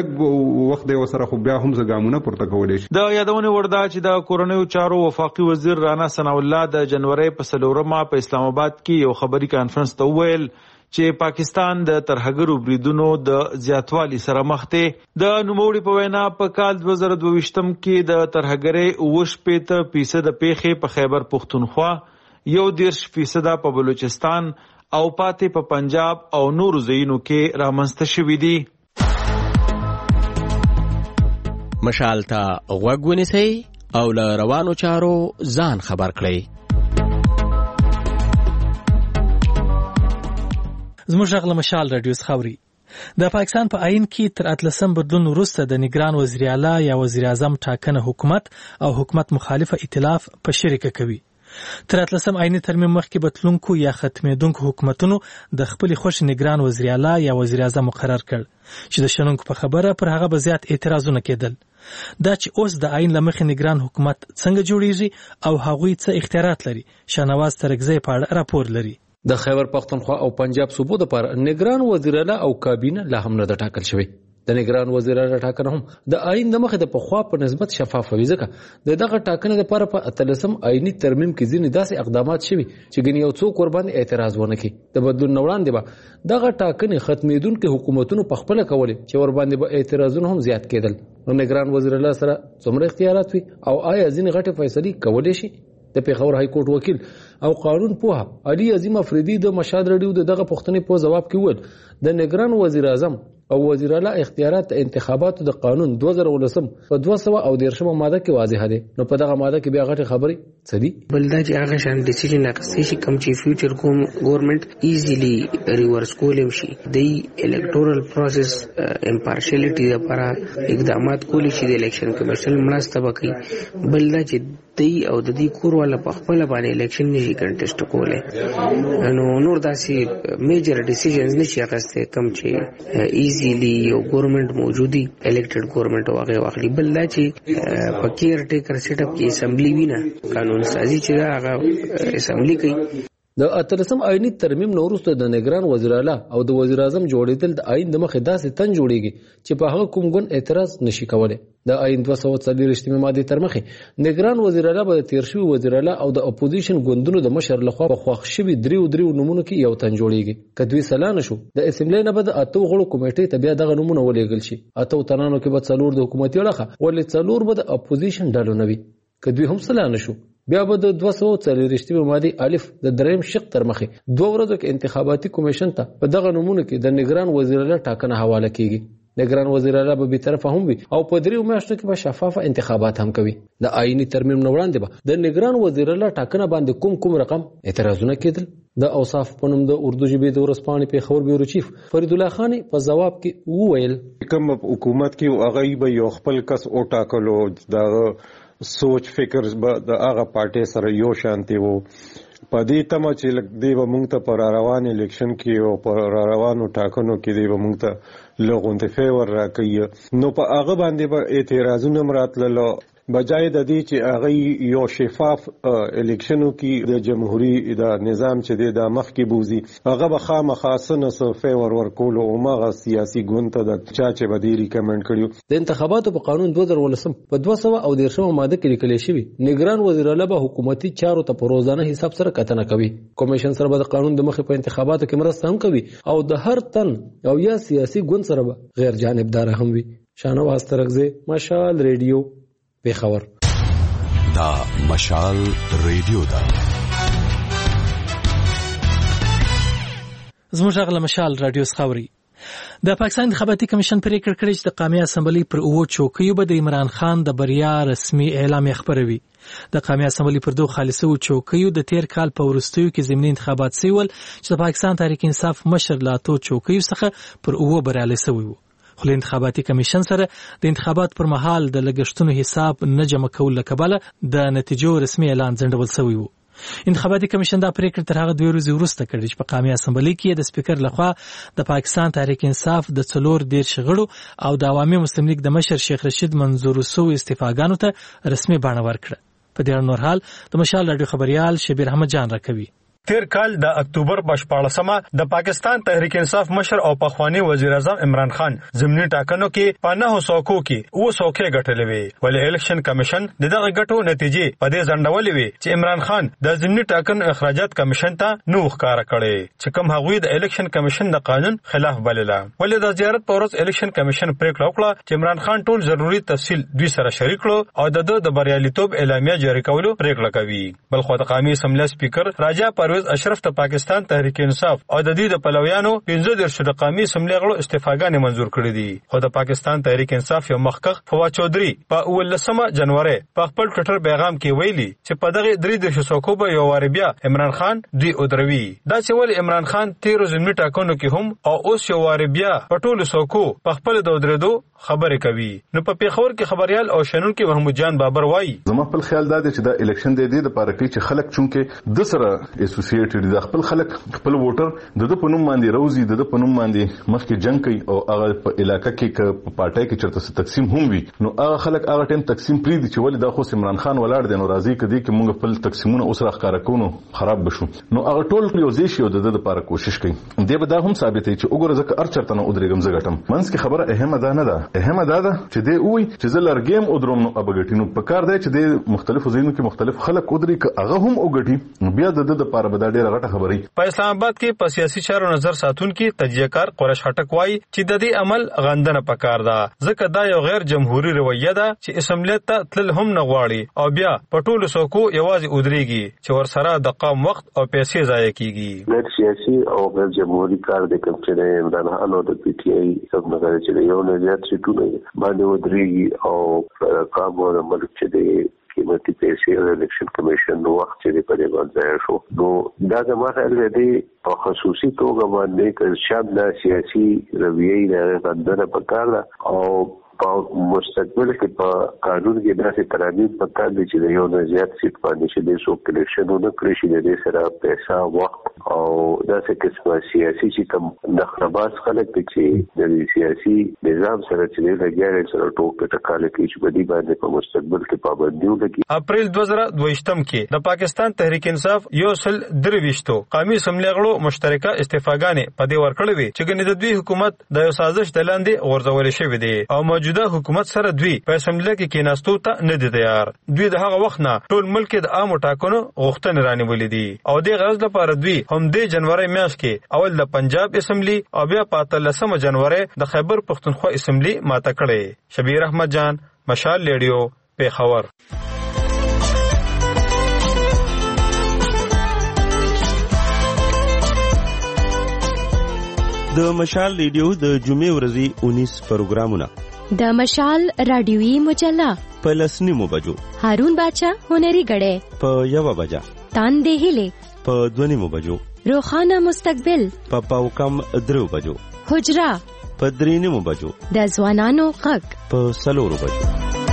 لږ وخت دی وسره خو بیا هم زګامونه پورته کولای شي. د یادونه وردا چې د کورونیو چارو وفاقي وزیر رانا ثناء الله د جنوري په سلورمه په اسلام آباد کې یو خبري کانفرنس ته وویل چې پاکستان د ترهګرو بریدونو د زیاتوالي سره مخ دی. د نوموړي په وینا په کال دوه زره دوه ویشتم کې د ترهګرۍ اوه شپېته فیصد پیښې په خیبر پختونخوا یو دېرش فیصد په بلوچستان او پاتې په پنجاب او نورو ځایونو کې رامنځته شوې دي. مشال ته غوږ ونیسئ او له روانو چارو ځان خبر کړئ. زموږ غږ له مشال رادیو څخه اوري. د پاکستان په آئین کې تر اتلسم بدلون وروسته د نگران وزیر اعلی یا وزیر اعظم ټاکنه حکومت او حکومت مخالفه ائتلاف په شریکه کوي. تر اتلسم آئینی ترمیم مخکې بدلونکو یا ختمېدونکو حکومتونو د خپل خوښ نگران وزیر اعلی یا وزیر اعظم مقرر کړ چې د شنونکو په خبره پر هغه به زیات اعتراضونه کېدل. دا چې اوس د آئین له مخې نگران حکومت څنګه جوړیږي او هغوی څه اختیارات لري شاهنواز ترکزی په اړه راپور لري. د خیبر پختونخوا او پنجاب صوبو لپاره نگران وزیر اعلی او کابینه لا هم نه د ټاکل شوی. د نگران وزیر اعلی ټاکنه هم د آئین د مخې د پخوا په نسبت شفاف وي ځکه د دغه ټاکنې لپاره په اتلسم آئینی ترمیم کې ځینې داسې اقدامات شوي چې ګنې یو څوک ور باندې اعتراض ونه کړي. د بدلون نه وړاندې به دغه ټاکنې ختمېدونکو حکومتونو په خپله کولې چې ور باندې به اعتراضونه هم زیات کېدل. نو نگران وزیر اعلی سره څومره اختیارات وي او آیا ځینې غټې فیصلې کولی شي؟ د پیښور های کورټ وکیل او قانون پوها علي عظیم افریدي د مشهد رادیو د دغه پوښتنې په جواب کې وویل د نگران وزیر اعظم او وزیر اعلی اختیارات انتخاباتو د قانون دوه زره ولسم په دوه سوه او دیرشمه ماده کې واضح دي. نو په دغه ماده کې بیا غټه خبرې څه دي؟ بل دا چې هغه شان ډیسیژن اخیستل شي کوم چې فیوچر کوم ګورنمنت ایزیلی ریورس کولم شي د الکټورل پروسس امپارشیلیټي لپاره اقدامات کولی شي د الیکشن کمیشن مرسته وکړي. بل دا چې دی او د دې کور والا په خپل باندې الیکشن نشي کنټیسټ کولای نو نور داسې میجر ډیسیژنز نشي اخیستل کوم چې ایزیلی یو ګورنمنت موجودي الیکټډ ګورنمنت واغې واخلي. بل دا چې په کیر ټیکر سیټ اپ کې اسمبلی وینا قانون سازي چې دا هغه اسمبلی کوي. د اتلسم آئینی ترمیم نه وروسته د نگران وزیر اعلی او د وزیر اعظم جوړېدل د آئین د مخې داسې تن جوړیږي چې په هغه کوم ګوند اعتراض نشي کولای. د آئین دوه سوه څلوېښتمې مادې تر مخې نگران وزیر اعلی به د تیر شوي وزیر اعلی او د اپوزیشن ګوندونو د مشر لخوا په خوښ شوي دریو دریو نومونو کې یو تن جوړیږي. که دوی سلا نه شو د اسمبلی نه به د اتو غړو کمیټې ته بیا دغه نومونه ولېږل شي. اتو تنانو کې به څلور د حکومتي اړخه ولې څلور به د اپوزیشن ډلو نه وي. که دوی هم سلا نه شو بیا به د دوه سوه څلوېښتمې مادې الف د دریم شق تر مخې دوه ورځو کې انتخاباتي کمیشن ته په دغه نومونو کې د نگران وزیر اعلی ټاکنه حواله کیږي. نگران وزیر اعلی به بیطرفه هم وي او په دریو میاشتو کې به شفاف انتخابات هم کوي. د آئینی ترمیم نه وړاندې به د نگران وزیر اعلی ټاکنه باندې کوم کوم رقم اعتراضونه کېدل. د اوصاف په نوم د اردو ژبې د ورځپاڼې پیښور بیورو چیف فرید الله خان په جواب کې وویل کوم حکومت کې هغه به یو خپل کس او ټاکلو د سوچ فکر د هغه پارټي سره یو شانتي وو په دې تمه چې لږ دی به موږ ته پر روان الیکشن کې او پر روانو ټاکنو کې دی به موږ ته لغونته فیور راکړي نو په هغه باندې به اعتراضونه مراتللو بجای د دې چې هغه یو شفاف الیکشنو کې د جمهوریت د نظام چې د مخ کې بوزي هغه به خامخا سنسو فیور ورکول او ماغه سیاسي ګوند ته د چا چې به دی ریکمند کړیو. د انتخاباتو په قانون دوه زره ولسم په دوه سوه او دیرشمه ماده کې لیکل شوی نگران وزیر اعلی به حکومتي چارو ته په روزانه حساب سره کتنه کوي. کمیشن سره به د قانون د مخې په انتخاباتو کې مرسته هم کوي او د هر تن او یا سیاسي ګوند سره به غیر جانبدار هم وي. شاهنواز ترغزی، مشال ریډیو، پیښور. دا مشال ریډیو دا زموږ غل مشال رادیو خاوري. د پاکستان انتخاباتي کمیشن پریکړه کړې چې د قومي اسمبلی پر اوو چوکیو به د عمران خان د بریا رسمي اعلان خبروي. د قومي اسمبلی پر دوه خالصو چوکیو د تیر کال په ورستیو کې ضمني انتخابات سیول چې د پاکستان تحریک انصاف مشر لاتو چوکیو څخه پر اوو بریالي شوی وو. خو انتخاباتي کمیشن سره د انتخابات پر مهال د لګښتونو حساب نه جمع کول لکباله د نتیجو رسمي اعلان ځنډول شوی وو. انتخاباتي کمیشن دا پریکړه تر هغه دوه ورځې وروسته کړې چې په قومي اسمبلی کې د سپیکر لخوا د پاکستان تحریک انصاف د څلور دېرش غړو او د عوامي مسلم لیگ د مشر شیخ رشید منظور سو استعفاګانو ته رسمي بڼه ورکړه. په دې نور حال د مشال رادیو خبريال شبیر احمد جان راکوي. تیر کال د اکتوبر بشپاړسمه د پاکستان تحریک انصاف مشر او پخوانی وزیر اعظم عمران خان ضمني ټاکنو کې په نهو سوکو کې و سوکې ګټلې وي ولې الیکشن کمیشن دغه ګټو نتیجې په دې ځنډولې وي چې عمران خان د ضمني ټاکنو اخراجات کمیشن ته نو ښکارا کړي چې کوم هغوی د الیکشن کمیشن د قانون خلاف بلله. ولې د زیارت په ورځ الیکشن کمیشن پریکړه وکړه چې عمران خان ټول ضروري تفصیل دوی سره شریک کړو او د د بریالیتوب اعلامیه جاری کولو پریکړه کوي. بل خو د قومي اسمبلی سپیکر راجا پرویز اشرف ته پاکستان تحریک انصاف او د دې د پلویانو پنځه دېرش د قومي اسمبلی غړو استعفاګانې منزور کړې دي. خو د پاکستان تحریک انصاف یو مخکخ فواد چودھری په ولسمه جنوري په خپل ټویټر پیغام کې ویلي چې په دغه درې دېرش سوکو به یو وار بیا عمران خان دوی ودروي. دا چې ول عمران خان تیر ضمني ټاکنو کې هم او اوس یو وار بیا په ټولو سوکو په خپل د ودرېدو خبرې کوي. نو په پیښور کې خبريال او شنن کې محمود جان بابر وایي زما خپل خیال دا دی چې دا الیکشن د دې لپاره کې چې خلک چونکه د سره اسوسییټډ د خپل خلک خپل ووټر د د پنوم باندې روزي د د پنوم باندې مخکې جنگ کوي او هغه په علاقې کې په پارټای کې چرته تقسیم هم وي نو هغه خلک هغه ټیم تقسیم پری دي چې ولې دا خو عمران خان ولاړ دی نو راضي کدي چې موږ خپل تقسیمونه اوس راخاره کوو خراب بشو نو هغه ټول یو ځای شي او د د لپاره کوشش کوي. دې به دا هم ثابت وي چې وګوره ځکه ار چرته نه ودرېږم زګټم منځ کې خبره اهمه ده نه ده اهمه ده چې دی وای چې زلر گیم او دروم نو ابګټینو په کار دی چې د مختلفو ځایونو کې مختلف خلک ودرې ک هغه هم وګټي بیا د د لپاره به دا ډیره غټه خبري. په اسلام آباد کې په سیاسي چارو نظر ساتونکو تجزیه‌کار قریش خټک وایي چې د دې عمل غندنه پکار ده ځکه دا یو غیر جمهوریت رویه ده چې اسمبلی ته تل هم نه غواړي او بیا په ټولو سوکو یوازې ودرېږي چې ورسره د قوم وخت او پیسې ضایع کیږي. غیر سیاسي او غیر جمهوریت کار د کوم چې د عمران خان او د پی ټی آی سب نه غواړي چې یو نه زیات سیټونه باندې ودرېږي او قوم او ملک چې د قیمتي پیسې او الیکشن کمیشن نو وخت چې په دې باندې شو نو دا د ماخه د په خصوصي توګه باندې چې شاب د سیاسي رویې نه غندنه پکار ده او په مستقبل کې په قانون کې داسې ترامیم پکار دي چې یو نه زیات سیټ باندې چې د سو کلیکشنونه کړی شي د سره پیسې وخت او داسې قسمه سیاسي چې کوم د خراباس خلک چې د سیاسي نظام سره چې لګیاري سره ټوکې ټکاله کوي چې په دې باندې په مستقبل کې پابندي ولګي. اپریل دوه زره دوهشتم کې د پاکستان تحریک انصاف یو سل درويشتو قومي اسمبلی غړو مشترکه استعفاګانې په دې ورکړې وي چې ګنې د دوی حکومت د یو سازش د لاندې غورځول شوی دی او موجوده حکومت سره دوی په اسمبلی کې کېناستو ته نه دي تیار. دوی د هغه وخت نه ټول ملک د عامو ټاکنو غوښتنې رانیولې دي او د غرض لپاره دوی هم د جنوري میاشت کې اول د پنجاب اسمبلی او بیا په اتلسمه جنوري د خیبر پختونخوا اسمبلی ماته کړې. شبیر احمد جان، مشال ریډیو، پیښور. د مشال ریډیو د جمعې ورځې اونیس پروګرامونه د مشال رادیوي مجله په لسنیمو بجو هارون باچا هنري غړې په یو بجا تان دهله په دونیمو بجو روخانه مستقبل په پاو کم درو بجو حجرا په درینیمو بجو د ځوانانو غږ په سلورو بجو.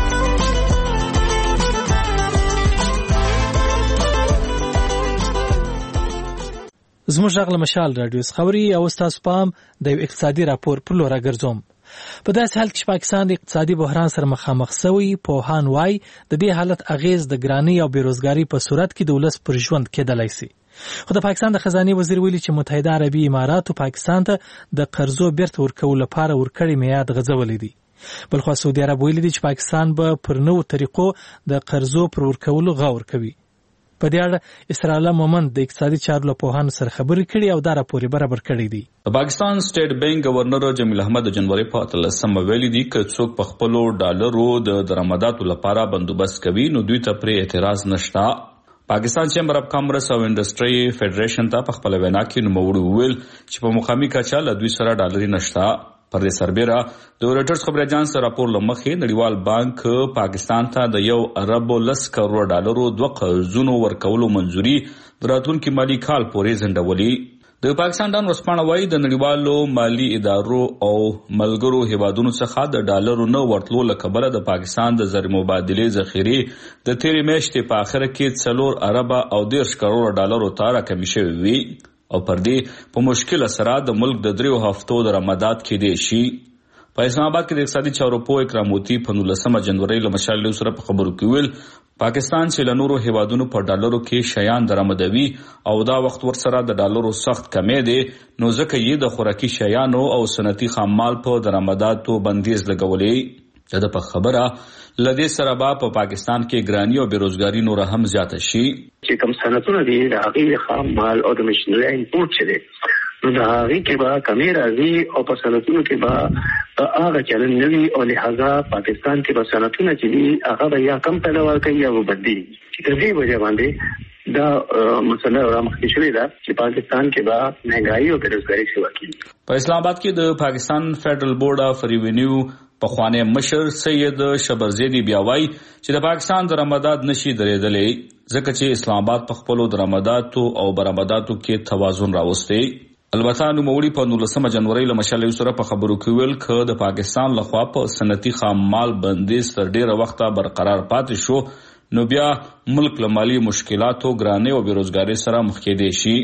زموږ غږ مشال رادیو خبري او تاسو پام د یو اقتصادي راپور پر لور راګرځوم. په داسې حال کې چې پاکستان د اقتصادي بحران سره مخامخ شوی، پوهان وایي د دې حالت اغیز د ګرانی او بیروزګاری په صورت کې د ولس پر ژوند کېدلای شي. خو د پاکستان د خزانه وزیر ویلي چې متحده عربي اماراتو پاکستان ته د قرضو بیرته ورکول لپاره ورکړی میعاد غځولې دي. بلخو سعودي عرب ویلي چې پاکستان به پر نوو طریقو د قرضو پر ورکولو غور کوي. په دې اړه اسرائیل مومند د اقتصادي چارو له پوهانو سره خبرې کړي او دا راپور برابر کړی دی. د پاکستان سټیټ بانک گورنر جمیل احمد د جنوري په اتلسمه ویلي دی چې څوک په خپل ډالرو د درآمداتو لپاره بندوبست کوي نو دوی ته پرې اعتراض نشته. پاکستان چیمبر اف کامرس او انډستری فدریشن ته په خپل وینا کې نوموړي ویل چې په مقامي کچه له دوی سره ډالري نشته. پر دې سربېره د رويټرز خبري اژانس راپور لمخې نړیوال بانک پاکستان ته د یو ارب لس کروڑ ډالرو دوه قرضونو ورکولو منځوري دراتونکو مالی کال پورې ځنډولې. د پاکستان ډان ورسپانه وايي د نړیوالو مالی ادارو او ملګرو هیوادونو څخه د ډالرو نه ورتلو لکبره د پاکستان د زر مبادله ذخیره د تیرې میاشتې په اخر کې څلور ارب او دیرش کروڑ ډالرو ته راکمې شوې وي او پر دې په مشکل سره د ملک د دریو هفتو درآمدات کې دي شي. په اسلام آباد کې د اقتصادي چارو په اکراموتی په نولسمه جنوري له مشال سره په خبرو کې ویل پاکستان چې له نورو هیوادونو په ډالرو کې شیان درآمدوي او دا وخت ورسره د ډالرو سخت کمې دي نو ځکه یې د خوراکي شیانو او صنعتي خاممال په درآمداتو بندیز لګولې. دا په خبره لدې سره با په پاکستان کې ګرانی او بیروزګاری نور هم زیاته شي. چې کوم صنعتونه دي د هغې خام مال او د مشینري امپورټ چې دی نو د هغې کې به کمې راځي او په صنعتونو کې به هغه چلن نه وي او لهذا پاکستان کې به صنعتونه چې دي هغه به یا کم پیداوار کوي یا به بدلي. چې د دې وجه باندې دا مسله رامخکې شوې ده چې پاکستان کې به مهنګایي او بیروزګاري شروع کیږي. په اسلام آباد کې د پاکستان فدرل بورډ اف ریونیو پخوانی مشر سید شبرزیدی بیا وایي چې د پاکستان درآمدات نشي درېدلې ځکه چې اسلام آباد په خپلو درآمداتو او برآمداتو کې توازن راوستی. البته نوموړي په نولسمه جنوري له مشال سره په خبرو کې ویل چې د پاکستان لخوا په صنعتي خام مال بندیز تر ډیره وخته برقرار پاتې شو نو بیا ملک له مالي مشکلاتو ګرانۍ او بیروزګارۍ سره مخ کېدی شي.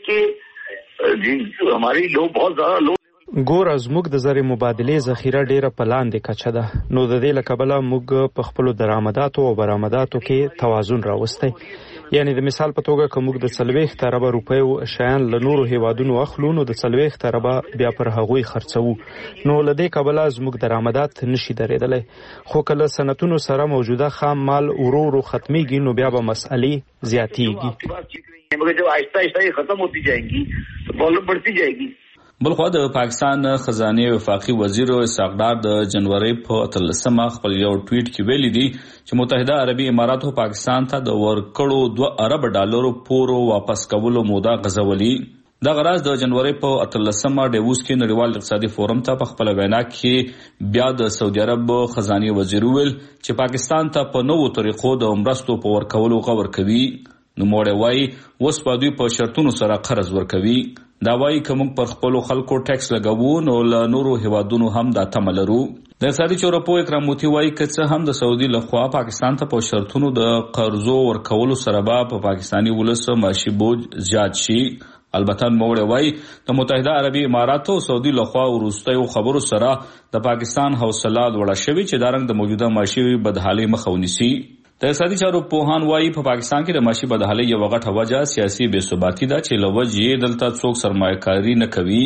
हमारी लोग बहुत ज्यादा लोग ګور زموږ د زر مبادله ذخیره ډیره په لاندې کچه ده نو د دې لکبله موږ په خپل درآمداتو او برآمداتو کې توازن راوستي. یعنی د مثال په توګه کوم د څلويخ تربه روپیو شیان له نورو هیوادونو اخلو نو د څلويخ تربه بیا پر هغوی خرڅو نو لدې کبله زموږ درآمدات نشي درېدلې. خو کله صنعتونو سره موجوده خام مال ورو ورو ختميږي نو بیا به مسئلې زیاتېږي مګر جو آهسته آهسته ختم ہوتی جائیں گی تو پرابلم بڑھتی جائے گی. بلخو د پاکستان خزانه وفاقي وزیر اسحاق ډار د جنوري په اتلسمه خپل یو ټویټ کې ویلي دی چې متحده عربي اماراتو پاکستان ته د ورکړو دوه ارب ډالرو پورو واپس کولو موده غځولي. دا غراز د جنوري په اتلسمه ډیووس کې نړیوال اقتصادي فورم ته په خپل وینا کې بیا د سعودي عرب خزانه وزیر ویل چې پاکستان ته په نوو طریقو د مرستو په ورکولو غور کوي. نو موړی وایي اوس په دوی په شرطونو سره قرض ورکوي. دا وایي که موږ پر خپلو خلکو ټیکس لګوو نو له نورو هیوادونو هم دا تمه لرو. د اقتصادي چارو پوه اکراموتی وایي که څه هم د سعودي لخوا پاکستان ته په شرطونو د قرضو ورکولو سره به په پاکستاني ولس معاشي بوج زیات شي. البته موړی وایي د متحده عربي اماراتو او سعودي لخوا وروستیو خبرو سره د پاکستان حوصله لوړه شوې چې دا رنګ د موجوده معاشي بدحالۍ مخه ونیسي. د اقتصادي چارو پوهان وایي په پاکستان کې د معاشي بدحالۍ یو غټه وجه سیاسي بې ثباتي ده چې له وجې دلته څوک سرمایه کاري نه کوي.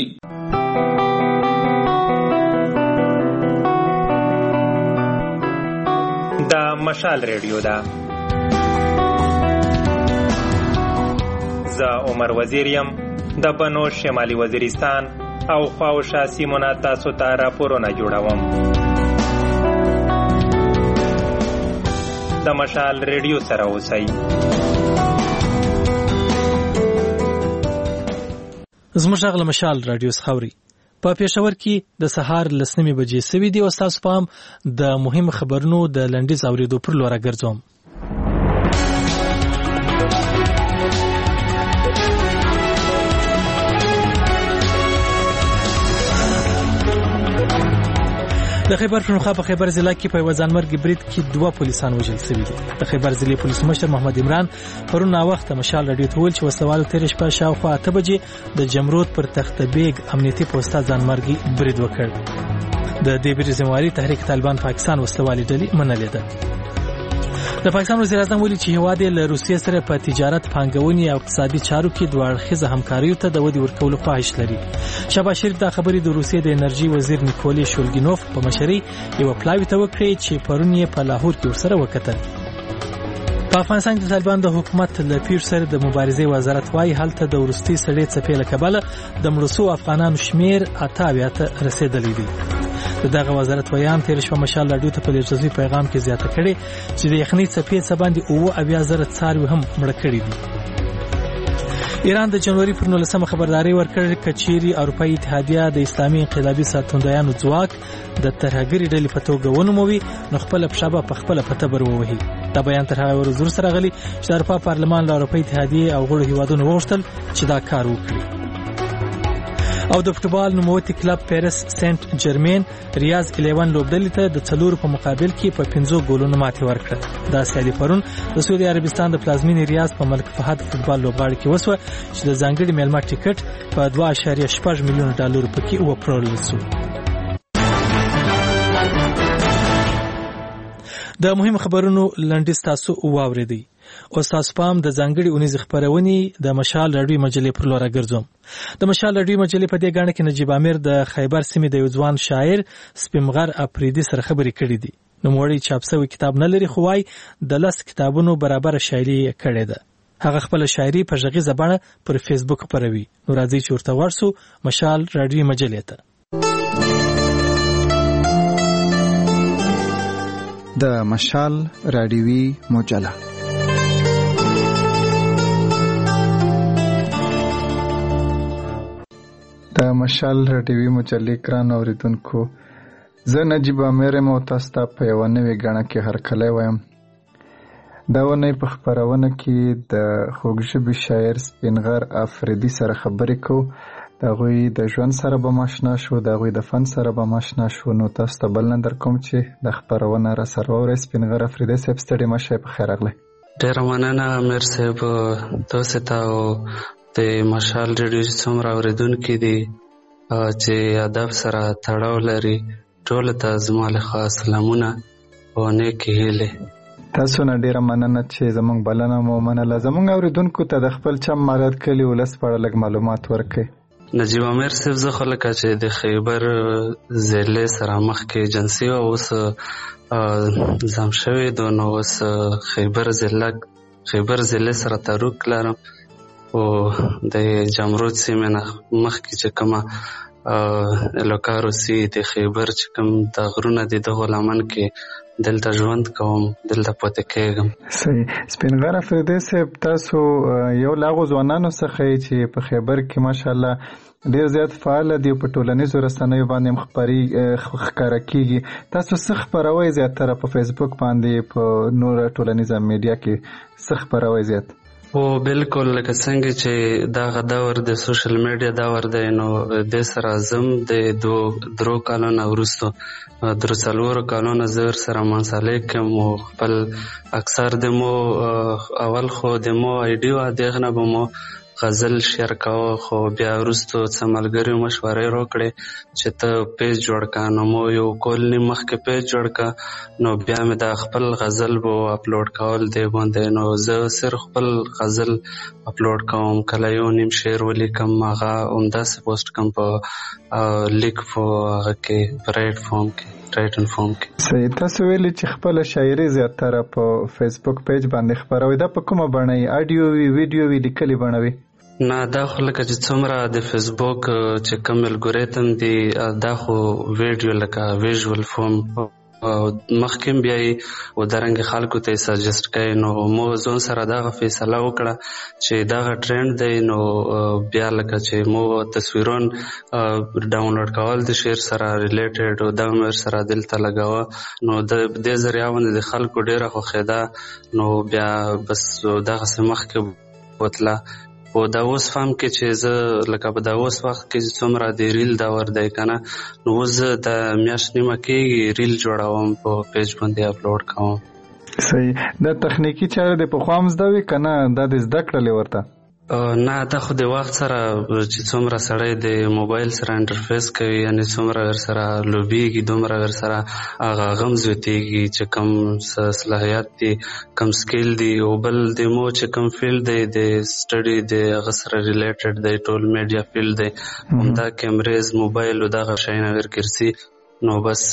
دا مشال ریډیو ده. زه عمر وزیر یم د بنو شمالي وزیرستان او خواوشا سیمونه تاسو ته راپورونه جوړوم. د مشال ریډیو سره اوسئ. زموږ غږ مشال رادیو خبري په پېښور کې د سهار لسنیمې بجې سوي دي او ستاسو پام د مهم خبرونو د لنډیز اورېدو پر لور راګرځوم. د خیبر پښتونخوا په خیبر ضلع کې په یو ځانمرګي برید کې دوه پولیسان وژل شوي دي. د خیبر ضلع پولیس مشر محمد عمران پرون ناوخته مشال راډیو ته وویل چې وسوالو تېره شپه شاوخوا اته بجې د جمرود پر تخته بیگ امنیتي پوسته ځانمرګي برید وکړ. د دې برید ذمہواري تحریک طالبان پاکستان وسلوالې ډلې منلې ده. د پاکستان وزیر اعظم ویلي چې هیواد له روسیې سره په تجارت، پانګونې او اقتصادي چارو کې دوه اړخیزه همکاریو ته د ودې ورکولو خواهش لري. شهباز شریف دا خبرې د روسیې د انرژي وزیر نیکولای شولګینوف په مشرۍ یو پلاوي ته وکړې چې پرون یې په لاهور کې ورسره وکتل. په افغانستان کې د طالبان د حکومت له پیر سره د مبارزې وزارت وايي هلته د ورستي سړې څپې له کبله د مړو شوو افغانانو شمیر اته اویا ته رسېدلی دی. د دغه وزارت ویان تېره شپه مشال راډیو ته په لېږدیزوي پیغام کې زیاته کړې چې د یخنۍ څپې څه باندې اووه اویا زره څاروي هم مړه کړي دي. ایران د جنوري پر نولسمه خبرداری ورکړې که چیرې اروپایي اتحادیه د اسلامي انقلابي ساتندویانو ځواک د ترهګرې ډلې په توګه ونوموي نو خپله پښه به په خپله په تبر ووهي. دا بیان تر هغه ورځ وروسته راغلی چې د اروپا پارلمان له اروپایي اتحادیې او غړو هیوادونو وغوښتل چې دا کار وکړي. او د فوټبال نوموتی کلب پیرس سنت جرمین ریاض الیون لوبډلې ته د څلورو په مقابل کې په پنځو ګولونو ماتې ورکړه. دا سیالي پرون د سعودي عربستان د پلازمینې ریاض په ملک فهد فوټبال لوبغاړي کې وسوه چې د ځانګړي میلمه ټیکټ په دوه اعشاریه شپږ میلیونه ډالرو پکې وپلورل شو. د مهم خبرونو لنډیز تاسو واورېدئ. او تاسو پام د ځانګړي اونیزې خبرونې د مشال راډیو مجلې پر لور راګرځوم. د مشال راډیو مجلې په دې غاڼه کې نجیب امیر د خیبر سیمې د یو ځوان شاعر سپیمغر اپریدي سره خبرې کړې دي. نوموړی چاپ شوی کتاب نه لري خو وايي د لس کتابونو برابر شاعري کړې ده. هغه خپل شاعري په غږیزه بڼه پر فیسبوک خپروي. نو راځي چې ورته ورسو مشال راډیو مجلې ته. د مشال راډیوي مجله د مشال راډیوي مجلې ګران اوریدونکو، زه نجیب امیر یم او تاسو ته په یوه نوې ګڼه کې هرکلی وایم. دا اونۍ په خپرونه کې د خوږژبي شاعر سپینغر افریدي سره خبرې کوو. د هغوی د ژوند سره به ماشنا شو، د هغوی د فن سره به ماشنا شو. نو تاسو ته بل نندر کوم چې د خپرونه را سره واورئ. سپینغر افریدي صاحب ستړي مه شئ، په خیر راغلی. ډېره مننه امیر صاحب. تاسو ته او د مشال راډیو څومره اورېدونکي دي چې ادب سره تړاو لري، ټولو ته زما لخوا سلامونه او نیکې هیلې. تاسو نه ډېره مننه چې زموږ بلنه مو ومنله. زموږ اورېدونکو ته د خپل چم مالت کلي ولس په اړه لږ معلومات ورکړئ. نجیب امیر صاحب، زه خو لکه چې د خیبر ضلع سره مخکې جنسي او اوس ځم شوی دو، نو اوس خیبر ضلع خیبر ضلع سره تعلق لرم او د جمرود سیمې نه مخکې چې کومه الوکارو سی د خیبر چې کوم د غرونه دي دغو لمن کې دلته ژوند کوم، دلته پاتې کېږم. صحیح. سپینغر افریدي صاحب، تاسو یو له هغو ځوانانو څخه یې چې په خیبر کې ماشاءالله ډېر زیات فعاله دي او په ټولنیزو رسنیو باندې هم ښکاره کېږي. تاسو څه خپروئ زیاتره په فیسبوک باندې، په نوره ټولنیزه میډیا کې څه خپروئ زیات؟ او بالکل لکه څنګه چې دغه دور د سوشل میډیا دور دی، نو د سره زم د دو درو کالونو وروسته درو څلورو کالونو زه ورسره منسلک کوم او خپل اکثر د مو اول خو د مو ایډیو دغه نه به مو غزل شیر کاوه، خو بیا وروسته څه ملګري مشورې راکړې چې ته پیج جوړ کړه. نو مو یو کال نیم مخکې پیج جوړ کړه، نو بیا مې دا خپل غزل به اپلوډ کول دی باندې. نو زه صرف خپل غزل اپلوډ کوم، کله یو نیم شعر ولیکم، هغه همداسې پوسټ کوم په لیک په هغه کې پلیټ فارم کې رایټن فارم کې. صحیح. تاسو ویلي چې خپله شاعري زیاتره په فیسبوک پیج باندې خپروئ. دا په کومه بڼه وي؟ اډیو وي، ویډیو وي، لیکلې بڼه وي؟ نه، دا خو لکه چې څومره د فیسبوک چې کوم الګوریتم دی، دا خو ویډیو لکه ویژوال فارم مخکې بیا و درنګ خلکو ته سجست کوي. نو مو ځون سره دا فیصله وکړه چې دا ټرند دی، نو بیا لکه چې مو تصویرون ډاونلوډ کول د شعر سره ریلیټډ او دا مر سره دلته لګاوه. نو د دې ذریعہ باندې د خلکو ډیره خوښیده. نو بیا بس دغه مخکې وتله. او دا اوس فهم کې چې زه لکه په دا اوس وخت کې څومره د ریل دا ور دی کنه، نو زه د میاشت نیمه کې ریل جوړوم په پیج باندې اپلوډ کوم. صحیح. دا تخنیکی چاره د په خوام زده وی کنه دا د زده کړل ورته؟ نه، دا خو د وخت سره چې څومره سړی د موبایل سره انټرفیس کوي، یعنی څومره ور سره لوبیږي دومره ور سره هغه غم زیاتیږي چې کم صلاحیت دي، کم سکیل دي. او بل د مو چې کم فیلډ دی د سټډي د هغه سره ریلیټډ دی، ټول میډیا فیلډ دی، همدا کیمریز موبایل او دغه شیونه ورکرسي. نو بس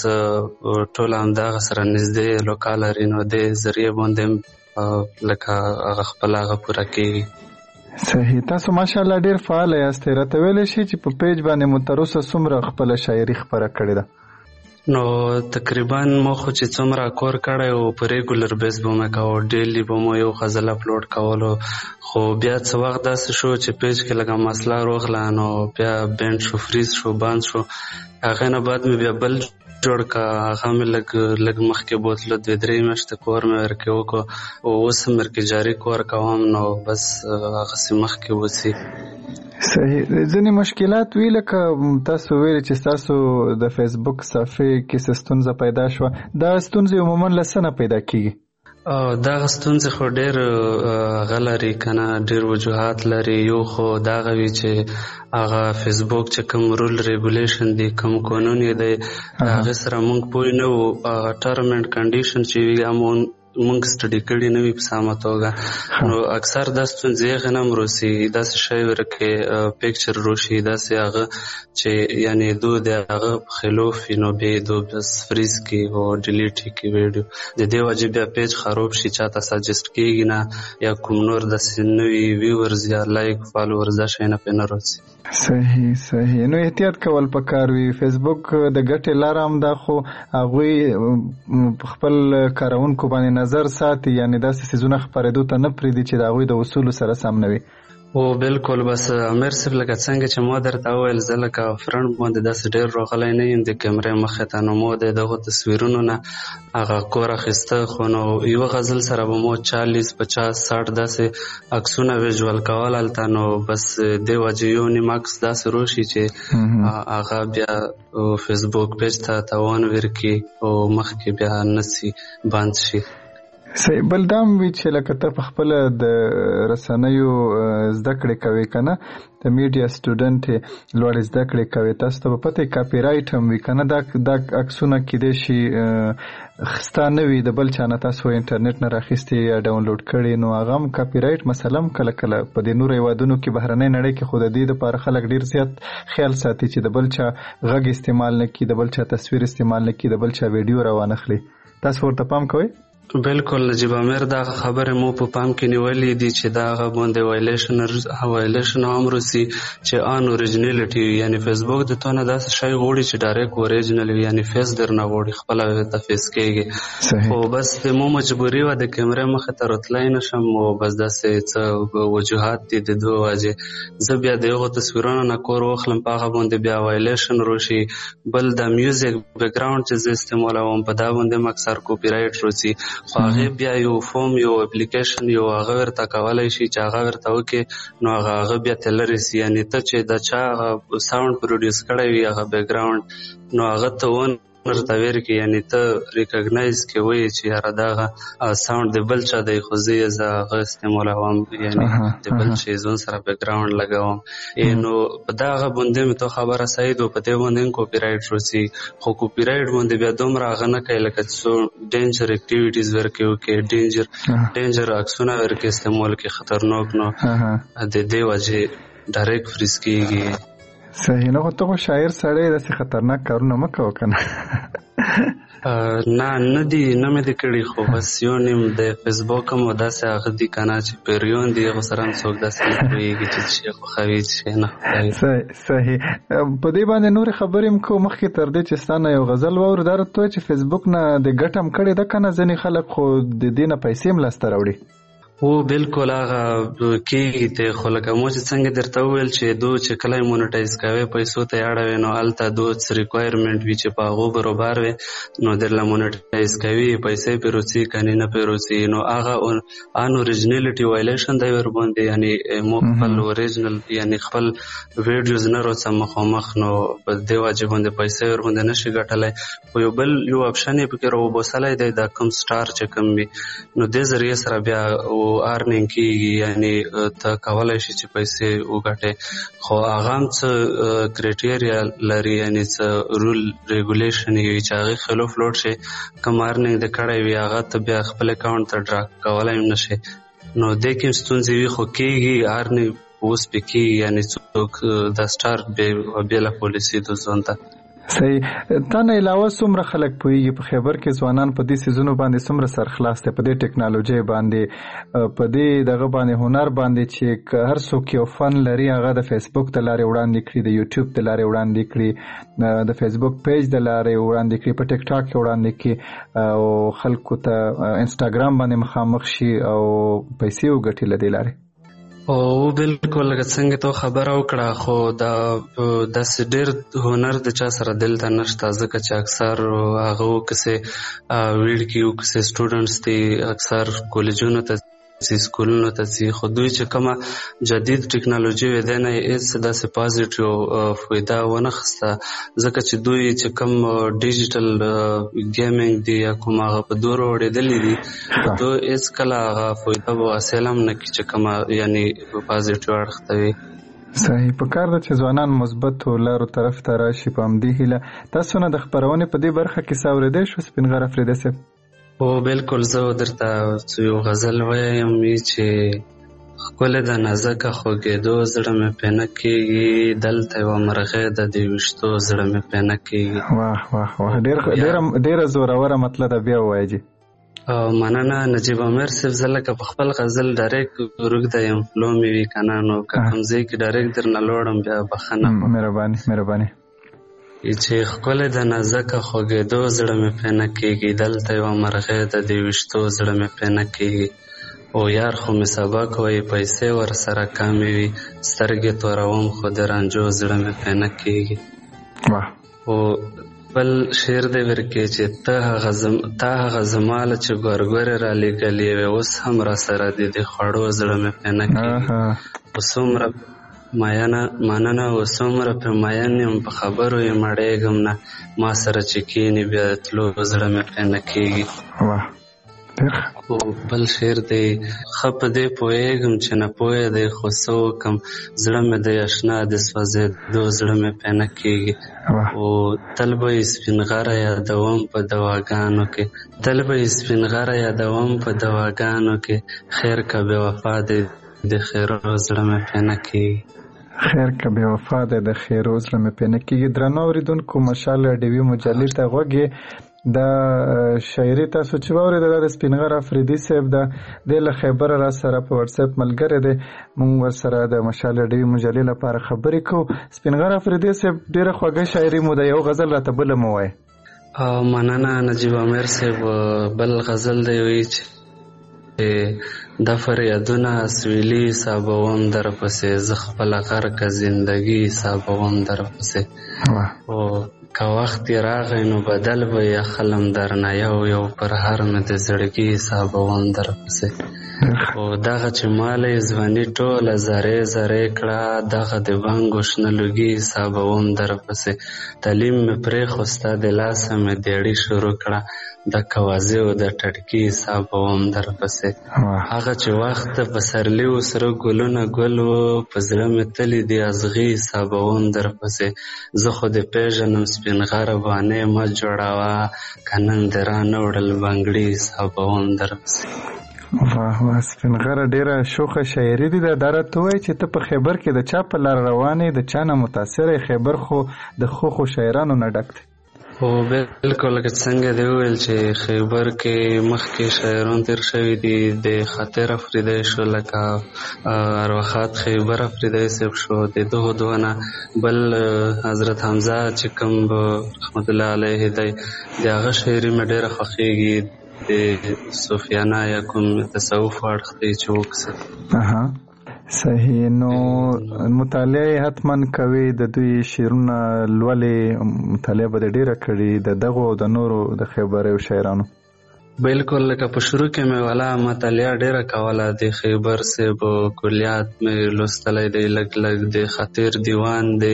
ټول هم دغه سره نږدې لوکال رینو د ذریعہ باندې لکه هغه خپل هغه پوره کوي. صحیح. تاسو ماشاءالله ډیر فعال یاست. راته ویل شي چې په پیج باندې متروسه څومره خپل شاعري خبره کړې ده؟ نو تقریبا مو خو چې څومره کور کړی او په ریګولر بیس به مې کاوه، ډیلی به مو یو غزل اپلوډ کولو. خو بیا څه وخت داسې شو چې پیج کې لږه مسله روغله، نو بیا بند شو، فریز شو، بند شو. هغې نه بعد مې بیا بل جوړ کا، هغه مې لږ لږ مخکې بوتلو، دوې درې میاشتې کور مې ورکې وکړو او اوس هم ورکې جاري کور کوم. نو بس هغسې مخکې وڅي. صحیح. ځینې مشکلات وی لکه تاسو ویل چې تاسو د فیسبوک صفحې کې څه ستونزه پیدا شوه، دا ستونزې عموما له څه نه پیدا کیږي؟ دغه ستونزې خو ډېر هغه لري که نه، ډېر وجوهات لري. یو خو دغه وي چې هغه فیسبوک چې کوم رول ریګولیشن دی، کوم قانون یې دی، هغې سره موږ پوه نه وو. هغه ټرم اینډ کنډیشن چې وي همون مونږ سټډي کړي نه وي په سمه توګه. نو اکثر دا ستونزې هغې نه هم روسي، داسې شی ورکې پیکچر روشي داسې هغه چې یعنی دو د هغه خلاف وي، نو بیا دو بس فریز کړي او ډیلیټ یې کړي ویډیو. د دې وجې بیا پیج خراب شي، چاته سجست کېږي نه، یا کوم نور داسې نوي ویورز یا لایک فالوورز دا شی نه پرې نه راځي. صحیح صحیح. نو احتیاط کول پکار وي. فیسبوک د ګټې لاره هم دا، خو هغوی خپل کارونکو باندې نظر ساتي، یعنی داسې څیزونه خپرېدو ته نه پرېږدي چې د هغوی د اصولو سره سم نه وي. او بالکل. بس امیر صاحب لکه څنګه چې ما درته وویل، زه لکه فرنټ باندې داسې ډېر راغلی نه یم د کیمرې مخې ته. نو مو د دغو تصویرونو نه هغه کور اخیسته، خو نو یوه غزل سره به مو چالیس پچاس ساټ داسې عکسونه ویژوال کول هلته. نو بس دې وجې یو نیم عکس داسې روشي چې هغه بیا فیسبوک پیج ته تاوان ورکړي او مخکې بیا نسي بند شي. صحیح. بل دا هم وي چې لکه ته په خپله د رسنیو زده کړې کوې که نه، د میډیا سټوډنټ یې، لوړې زده کړې کوې، تاسو ته به پته یې کاپي رایټ هم وي که نه. دا دا عکسونه کیدای شي ستا نه وي، د بل چا نه تاسو انټرنیټ نه راخیستې یا ډاونلوډ کړې، نو هغه هم کاپي رایټ مسله هم کله کله په دې نورو هیوادونو کې بهرنۍ نړۍ کې خو د دې دپاره خلک ډېر زیات خیال ساتي چې د بل چا غږ استعمال نه کړي، د بل چا تصویر استعمال نه کړي، د بل چا ویډیو راوانه خلي. تاسو ورته پام کوئ؟ بالکل. نجیب امیر دا خبره مو په پام کې نیولې دي چې دا هغه باندې وایلیشن وایلیشن هم روسي چې ان اوریجنالیټي، یعنی فیسبوک د تو نه داسې شی غوړي چې ډایرکټ اوریجنل وي، یعنی فیس در نه غوړي، خپل د فیس کېږي. خو بس د مو مجبوري و د کیمرې مخې ته راتلای نشم، او بس داسې څه وجوهات دي د دوه وجې. زه بیا د هغو تصویرونو نه کور واخلم، په هغه باندې بیا وایلیشن روشي. بل د میوزیک بیک ګراوند چې زه استعمالوم په دا باندې هم اکثر کاپي رایټ روسي. خو هغې بیا یو فوم یو اپلیکیشن یو هغه ورته کولی شي چې هغه ورته وکړي، نو هغه هغه بیا ته لرې سي. یعنې ته چې د چا هغه ساوند پروډیوس کړی وي هغه بیک ګراوند، نو هغه ته ون ورته ویر کې، یعنی ته ریکګنایز کې وایي چې یاره دغه ساوند د بل چا دی، خو زه یې زه هغه استعمالوم، یعنی د بل شي ځون سره بیک ګراوند لګوم. نو په دغه باندې مې ته خبره صحیح ده، په دې باندې کاپي رایټ روسي. خو کاپي رایټ باندې بیا دومره هغه نه کوي لکه څو ډینجر اکټیویټیز ورکې وکړي، ډینجر ډینجر عکسونه ورکې استعمال کې خطرناک، نو د دې وجې ډایرکټ فریز کېږي. صحیح. نو ته خو شاعر سړی، داسې خطرناک کارونه مه کوه که نه. نه نه دی نه مې د کړي خو بس یو نیم د فیسبوک هم داسې هغه دی کنه چې پیریون دی غو سره څوک داسې نه کوي چې شي خو خوي چې نه صحیح صحیح په دې باندې نور خبرې مکو مخکې تر دې چې ستانه یو غزل وور درته چې فیسبوک نه د ګټم کړي د کنه ځنی خلک خو د دینه پیسې ملاسته راوړي او بالکل هغه کېږي ته خو لکه مو چې څنګه درته وویل چې دو چې کله مونټایز کوي پیسو ته اړوي نو الته دو ریکوایرمنټ وی چې په هغه برابر وي نو درله مونټایز کوي پیسې پیروسی کني نه پیروسی نو هغه ان اوریجنالټي وایلیشن دی ور باندې یعنی مو خپل اوریجنل یعنی خپل ویډیوز نه روڅ مخامخ نو په دی واجب باندې پیسې ور باندې نشي ګټلای خو یو بل یو اپشن یې پکې راو بوسلای دی د کم سٹار چې کم وي نو د ذریعہ سره بیا ارنینګ کیږي یعنی ته کولای شي چې پیسې وګټې خو هغه هم څه کرایټیریا لري یعنی څه رول ریګولیشن یې چې هغه خلاف لوټ شي کوم ارنینګ د کړای وي هغه ته بیا خپل اکاونټ ته ډرا کولای نشي نو د کوم ستونزې وي خو کیږي ارنینګ اوس پکې یعنی څوک د سٹار به بل پالیسی د ځونته صحیح تا نه علاوه څومره خلک پوهیږي په خیبر کې ځوانان په دې سيزونو باندې څومره سرخلاص دي په دې ټیکنالوژي باندې په دې دغه باندې هنر باندې چې هر څوک یو فن لري هغه د فیسبوک د لارې وړاندې کړي د یوټیوب د لارې وړاندې کړي د فیسبوک پیج د لارې وړاندې کړي په ټیک ټاک وړاندې کړي او خلکو ته انستګرام باندې مخامخ شي او پیسې وګټي لدی لارې او بالکل لکه څنګه ته خبر او کړه خو دا د ډېر هنر د چا سره دل ته نشته ځکه چې اکثر هغه کسه ویډ کیو کسه سټوډنټس دي اکثر کالجونو ته چې سکولونو ته چې خو دوی چې کومه جدید ټیکنالوژي وې نه هیڅ داسې پازیټیو فایده ونه خسته ځکه چې دوی چې کوم ډیجیټل ګیمینګ دی یا کوم هغه په دور وړېدلې دي دوی هیڅ کله هغه فایده و اصلم نه کی چې کومه یعنی پازیټیو اړخ وي صحیح په کار ده چې ځوانان مثبت لارو طرف ته راشي په همدې هیله تاسو نه د خبرونې په دې برخه کې څاورېدی شو سپینغر افریدی صاحب او بالکل زه درته یو غزل وایم چې ښکلې ده نازکه خوږېدو زړه مې پې نه کېږي دلته یوه مرغۍ ده د ویشتو زړه مې پې نه کېږي واه واه واه ډېره زوروره مطلب ده بیا ووایه جي مننه نجیب امیر صاحب زه لکه په خپل غزل ډایرکټ روږده یم فلو مې وي که نه نو که کوم ځای کې ډایرکټ درنه لوړم بیا بخښنه مهرباني مهرباني چې ښکلې ده نازکه خوږېدو زړه مې پې نه کېږي دلته یوه مرغۍ ده د ویشتو زړه مې پې نه کېږي او یار خو مې سبق وایي پیسې ورسره کمې وي سترګې توروم خو د رانجو زړه مې پې نه کېږي او بل شعر دی ورکې چې ته هغه زما له چې ګورګورې را لېږلې وې اوس هم راسره دي د خوړو زړه مې پې نه کېږي په څومره ماینه مننه و څومره په ماین یم په خبرو یې مړېږم نه ما سره چې کښېني بیا د تلو زړه مې پرې نه کېږي او بل شعر دی ښه په دې پوهېږم چې نه پوهه دی خو څه وکړم زړه مې دی اشنا د سوځېدو زړه مې پرې نه کېږي او تل به یې سپین غره یادوم په دواګانو کې تل به یې سپین غره یادوم په دواګانو کې خیر که بې وفا دی د خیرو زړه مې پرې نه کېږي خیر که بې وفا دی د خیرو زړه مې پرې نه کېږي درنو اورېدونکو مشال ډیوي مجلې ته غوږ دا شاعري تاسو چې واورېده دا د سپینغر افریدي صاحب ده دی له خیبره را سره په وټساپ ملګری دی موږ ورسره د مشال ډیوي مجلې لپاره خبرې کوو سپینغر افریدي صاحب ډېره خوږه شاعري مو ده یو غزل راته بله مو وایي مننه نجیب امیر صاحب بل غزل دی وایي چې دا فریادونه سویلی حسابوم در پسې زه خپله غرقه زندګي حسابوم در پسې او که وخت یې راغی نو بدل به یې اخلم درنه یو یو پر هر مې د زړګي حسابوم در پسې او دغه چې ماله یې ځواني ټوله زرې زرې کړه دغه د بنګو شنه لوګي حسابوم در پسې تعلیم مې پرېښوسته د لاسه مې دیړي شروع کړه د کوازیو د ټټکي حسابوم در پسې هغه چې وخت په سرلیو سره ګلونه ګل و په زړه مې تلې دي ازغي حسابوم در پسې زه خو دې پېژنم سپین غره بانې مه جوړوه که نن دې رانه وړل بنګړي حسابوم در پسې واه واه سپینغره ډیره شوخه شاعري دي دا راته وایي چې ته په خیبر کې د چا په لار روانې د چا نه متاثره خیبر خو د خو خو شاعرانو نه ډک دی او بالکل لکه څنګه دی ویل چې خیبر کې مخکې شاعران تیر شوي دي د خاطر افریدی شو لکه ارواخات خیبر افریدی صاحب شو د دغو دوه بل حضرت حمزه چې کوم رحمت الله علیه دی د هغه شاعري مې ډېره خوښېږي د صوفیانه یا کوم تصوف اړخ دی چې وکړي. صحیح. نو مطالعه حتما کوي د دوی شعرونه لولې مطالعه به ډیره کړي د دغو د نورو د خیبر او شاعرانو؟ بالکل لکه په شروع کې مې والا مطالعه ډیره کوله د خیبر صاحب کلیات مې لوستلی دی لږ لږ د خاطر دیوان د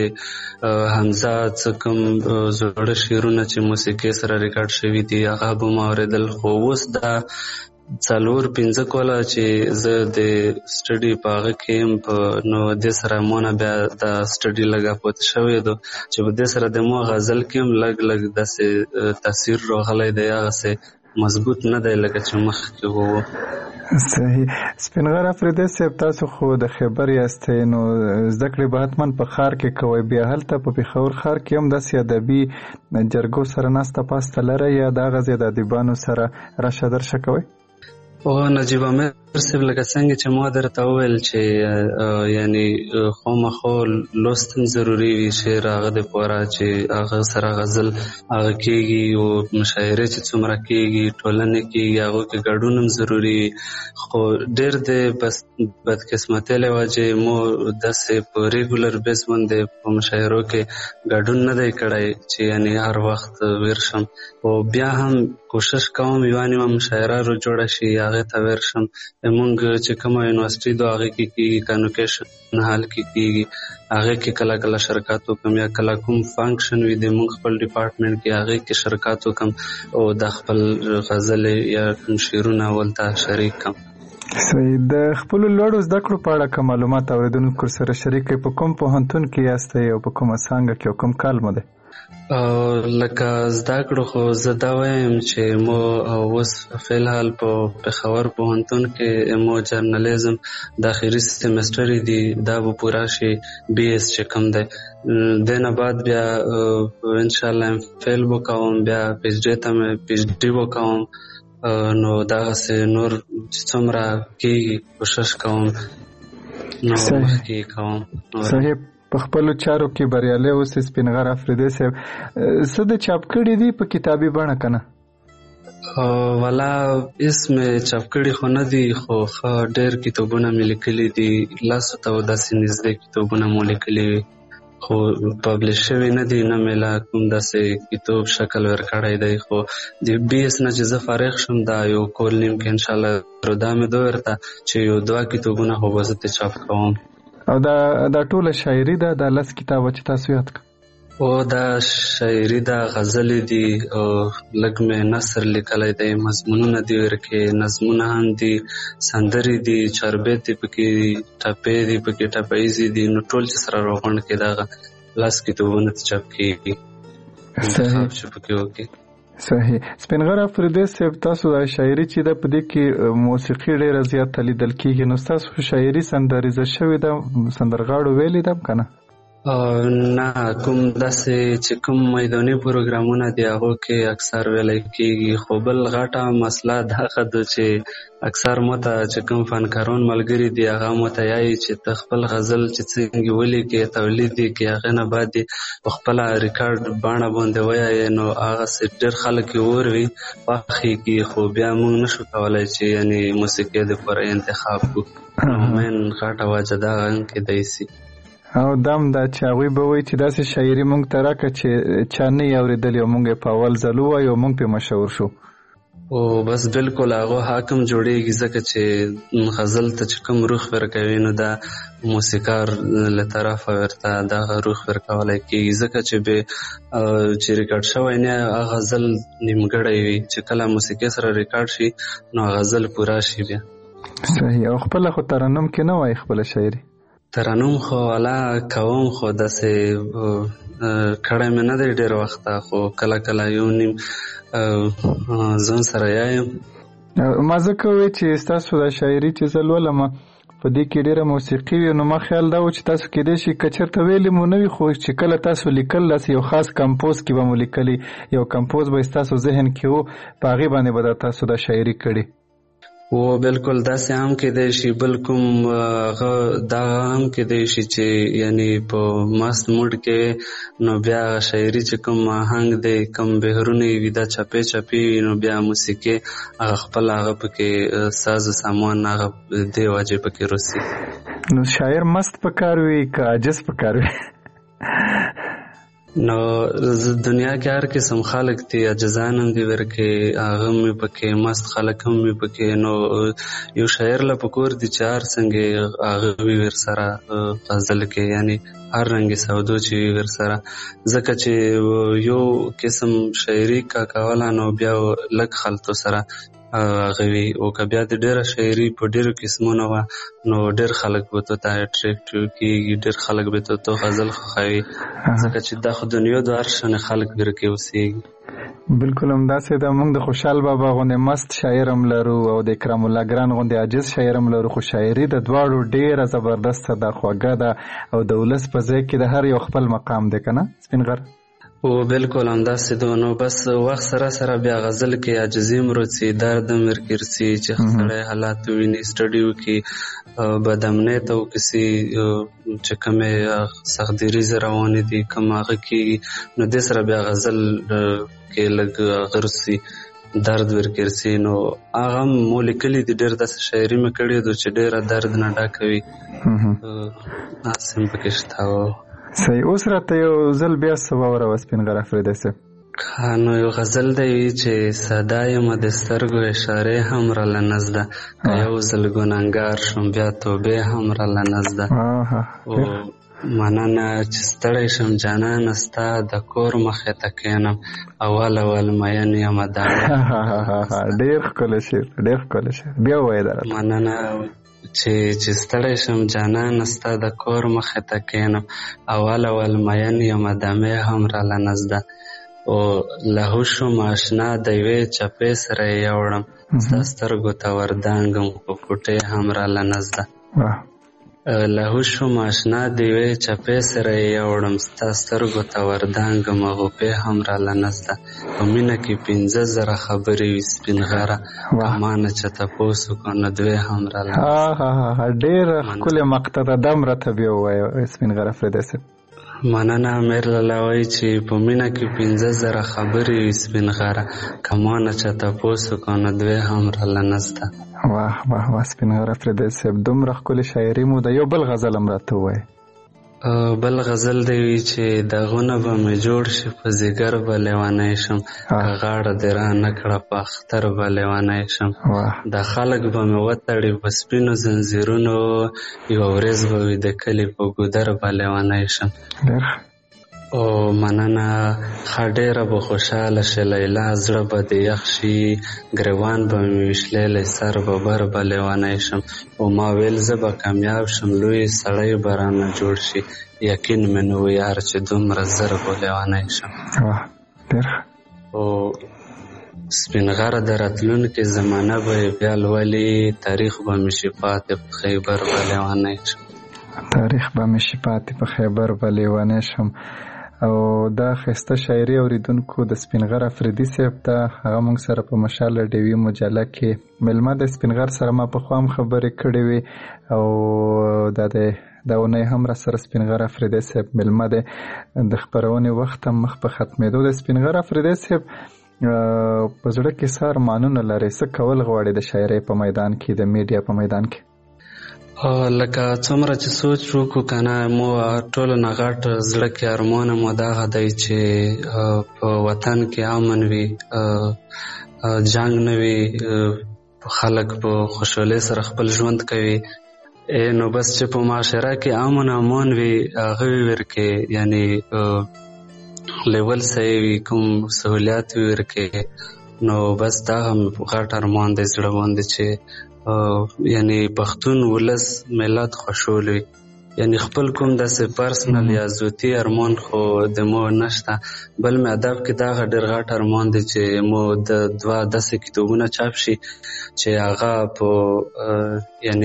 حمزه څه کوم زوړه شعرونه چې موسیقي سره ریکارډ شوي دي هغه به مې اورېدل. خو اوس دا څلور پنځه کوله چې زه د سټډي په هغه کې یم په نو دې سره مونه بیا د سټډي لږه پوته شوی ده چې په دې سره د مو غزل کې هم لږ لږ داسې تاثیر راغلی دی هغسې مضبوط نه دی لکه چې مخکې وو. صحیح. سپینغر افریدی صاحب تاسو خو د خیبر یاستئ نو زده کړې به حتما په ښار کې کوئ بیا هلته په پېښور ښار کې هم داسې ادبي جرګو سره ناسته پاسته لرئ یا د هغه د ادیبانو سره راشه درشه کوئ؟ او نجیب امیر صاحب لکه څنګه چې ما درته وویل چې یعنی خامخا لوست هم ضروري وي شعر هغه دپاره چې هغه سره غزل هغه کېږي او مشاعرې چې څومره کېږي ټولنې کېږي هغو کې ګډون هم ضروري وي. خو ډېر د بس بدقسمتۍ له وجې مو داسې په ریګولر بیس باندې په مشاعرو کې ګډون نه دی کړی چې یعنی هر وخت ورشم او بیا هم کوشش کوم یوه نیمه مشاعره رو جوړه شي هغې ته ورشم. مونږ چې کومه یونیورسټي ده هغې کې کېږي کانوکیشن هال کې کېږي هغې کې کله کله شرکت وکړم یا کله کوم فنکشن وي د مونږ خپل ډپارټمنټ کې هغې کې شرکت وکړم او د خپل غزلې یا کوم شعرونه ولته شریک کړم. صحیح. د خپلو لوړو زده کړو په اړه که معلومات اورېدونکو سره شریک کړئ په کوم پوهنتون کې یاستئ او په کومه څانګه کې او کوم کال مو دی؟ لکه زده کړو خو زه دا وایم چې مو اوس فیلحال په پېښور پوهنتون کې مو جرنالیزم د اخري سیمسټر دي دا به پوره شي بي ایس چې کوم دی دې نه بعد بیا انشاءالله ایم فیل به کوم بیا پی ایچ ډي ته مې پی ایچ ډي به کوم نو دغسې نور چې څومره کېږي کوشش کوم نو مخکې کوم. صحیح. په خپلو چارو کې بریالی اوسئ سپینغر افریدی صاحب. څه د چاپ کړي دي په کتابي بڼه که نه؟ والا اس مې چاپ کړي خو نه دي خو ښه ډېر کتابونه مې لیکلي دي لسو ته داسې نږدې کتابونه مو لیکلي وي خو پبلش شوي نه دي نه مې لا کوم داسې کتاب شکل ورکړی دی خو د بي ایس نه چې زه فارغ شم دا یو کال نیم کې انشاءالله رو دا مې ده ورته چې یو دوه کتابونه خو به زه ترې چاپ کوم. او دا دا ټوله شاعري ده دا لس کتابه چې تاسو یاد کړه؟ او دا شاعري ده غزلې دي او لږ مې نثر لیکلی دی مضمونونه دي ورکې نظمونه هم دي سندرې دي چاربیت دي پکې ټپې دي پکې ټپهیزې دي نو ټول چې سره راغونډ کړي دغه لس کتابونه چاپ کېږي انتخاب چې پکې وکړي. صحیح. سپینغر افریدی صاحب تاسو د شاعري چې ده په دې کې موسیقي ډېره زیاته لیدل کېږي نو ستاسو شاعري سندریزه شوې ده سندرغاړو ویلې ده که نه؟ نه کوم داسې چې کوم میداني پروګرامونه دي هغو کې اکثر ویلی کېږي خو بل غټه مسله دغه ده چې اکثر ماته چې کوم فنکاران ملګري دي هغه ماته یایي چې ته خپل غزل چې څنګه ولیکې تولید یې کړې هغې نه بعد یې په خپله ریکارډ باڼه باندې ویایې نو هغسې ډېر خلک یې واوري خوښ یې کړي خو بیا موږ نشو کولی چې یعنې موسیقۍ دپاره انتخاب کړو مین غټه وجه دغه هم کیدی سي. او دام دا چې هغوی به وایي چې داسې شاعري مونږ ته راکړه چې چا نه یې اورېدلې او مونږ یې په اول ځل ووایو او مونږ پرې مشهور شو. او بس بالکل هغه حاکم جوړیږي ځکه چې غزل ته چې کوم روح ورکوي نو دا موسیقار له طرفه ورته دغه روح ورکولی کېږي ځکه چې به چې ریکارډ شوی نه هغه غزل نیمګړی وي چې کله موسیقي سره ریکارډ شي نو غزل پوره شي بیا. صحیح. او خپله خو ترنم کې نه وایي خپله شاعري؟ ترنم خو والا کوم خو داسې کړی مې نه دی ډېر وخته خو کله کله یو نیم ځان سره یایم. ما ځکه وایي چې ستاسو د شاعري چې زه لولم په دې کې ډیره موسیقي وي، نو ما خیال دا و چې تاسو کېدای شي که چېرته ویلې مو نه وي، خو چې کله تاسو لیکل داسې یو خاص کمپوز کې به مو لیکلي، یو کمپوز به ستاسو ذهن کې و، په هغې باندې به تاسو دا شاعري کړې. و بالکل داسې هم کېدای شي، بل کوم هغه دا هم کېدای شي چې یعنی په مست موډ کې نو بیا شاعري چې کوم آهنګ دی کوم بهرونه وي دا چپې چپې وي، نو بیا موسیقي هغه خپل هغه پکې ساز سامان هغه دی واجب پکې روسي. نو شاعر مست پکار وي که عاجز پکار وي؟ نو دنیا کې هر قسم خلق دي، عاجزان هم دي ورکې، هغه مې پکې مست خلق هم مې پکې. نو یو شاعر له پکور دي چې هر څنګه هغه وي ورسره غزل کې، یعنی هر رنګ سودو چې وي ورسره، ځکه چې یو قسم شاعري کا کوله نو بیا لږ خلطو سره هغه وي، او که بیا د ډېره شاعري په ډېرو قسمونه وه نو ډېر خلک به تو ته اټریکټ کېږي، ډېر خلک به تو ته غزل خوښوي، ځکه چې دا خو دنیا د هر شانې خلک ورکې اوسېږي. بالکل همداسې ده. موږ د خوشحال بابا غوندې مست شاعر هم لرو او د اکرام الله ګران غوندې عاجز شاعر هم لرو، خو شاعري د دواړو ډېره زبردسته ده، خوږه ده، او د ولس په ځای کې د هر یو خپل مقام دی که نه سپین غر؟ او بالکل همداسې ده. نو بس وخت سره سره بیا غزل کې عاجزي هم روڅي، درد هم ورکرسي، چې سړی حالات وویني، سټډي وکړي، بدامنۍ ته وکسي چې کومې سختدریزې روانې دي کوم هغه کېږي، نو دې سره بیا غزل کې لږ غرسي، درد ورکرسي. نو هغه هم مو لیکلي دي، ډېر داسې شاعري مې کړې ده چې ډېره درد نه ډکه وي، داسې هم پکې شته و. صحیح. اوس راته یو ځل بیا څه واوروه سپین غر افریدی صاحب. نو یو غزل دی چې ساده یم د سترګو اشارې هم راله نزده، که یو ځل ګنهګار شم بیا توبې هم راله نزده، او مننه چې ستړی شم جانانه ستا د کور مخې ته کښېنم، اول اول مین یم دانه. ډېر ښکلی شعر، ډېر ښکلی شعر، بیا ووایه دا. مننه چې چې ستړی شم جانانه ستا د کور مخې ته کښېنم، اول اول مین یم دمې هم راله نزده، او له شوم اشنا د یوې چپې سره یې یوړم، ستا سترګو ته وردانګم خو کوټې هم راله نزده. له شوم اشنا د یوې چپې سره یې یوړم، ستا سترګو ته وردانګم غوپې هم راله نزده، په مینه کې پنځه زره خبرې وي سپین غره، ما نه چا تپوس وکړو نو دوې هم راله نزده. ډېره ښکلې مقطع ده، دم راته بیا ووایه سپین غر افریدی صاحب. مننه. امیر لالا وایي چې په مینه کې پنځه زره خبرې وي سپین غره، که ما نه چا تپوس وکړو نو دوې هم راله نزده. واه واه واه سپین غر افریدی صاحب، دومره ښکلې شاعري مو ده. یو بل غزل هم راته ووایه. بل غزل دی چې دغونه به مې جوړ شي په ځیګر به لیونی شم، که غاړه دې را نه کړه په اختر به لیونی شم، د خلک به مې وتړي په سپینو زنځیرونو، یوه ورځ به وي د کلي په ګودر به لیونی شم. او مننه. ښه ډېره به خوشحاله شي لیلا، زړه به دې یخ شي، ګریوان به مې وشلیلی سر به بر به لیونی شم، او ما ویل زه به کامیاب شم، لوی سړی به رانه جوړ شي، یقین مې نه و یار چې دومره زر به لیونی شم. او سپین غره د راتلونکې زمانه به یې بیا لولي، تاریخ به مې شي پاتې په خیبر به لیونی شم. تاریخ به مې شي پاتې په خیبر به لیونی شم. او دا ښایسته شاعري اوریدونکو د سپین غر افریدي صاحب ته، هغه موږ سره په مشال ډیوي مجله کې میلمه د سپین غر سره ما پخوا هم خبرې کړې وې، او دا د دا اونۍ هم را سره سپین غر افریدی صاحب میلمه دی. د خپرونې وخت هم مخ په ختمېدو د سپین غر افریدی صاحب په زړه کې څه ارمانونه لري، څه کول غواړي د شاعرۍ په میدان کې، د میډیا په میدان کې؟ لکه څومره چې سوچ وکړو کنه، مو ټولو نه غټ زړه کې ارمان مو دغه دی چې په وطن کې امن وي، جنګ نه وي، خلک په خوشحالۍ سره خپل ژوند کوي، نو بس چې په معاشره کې امن امان وي، هغه وي ورکې، یعنی لیول صحیح وي، کوم سهولیات وي ورکې، نو بس دا هم غټ ارمان دی زړه باندې چې یعنی پښتون ولس ملت خوشحال وي. یعنی خپل کوم داسې پرسنل یا ذاتي ارمان خو د مو نشته، بل مې ادب کې دا ډېر غټ ارمان دی چې مو د دوه داسې کتابونه چاپ شي چې هغه په یعنی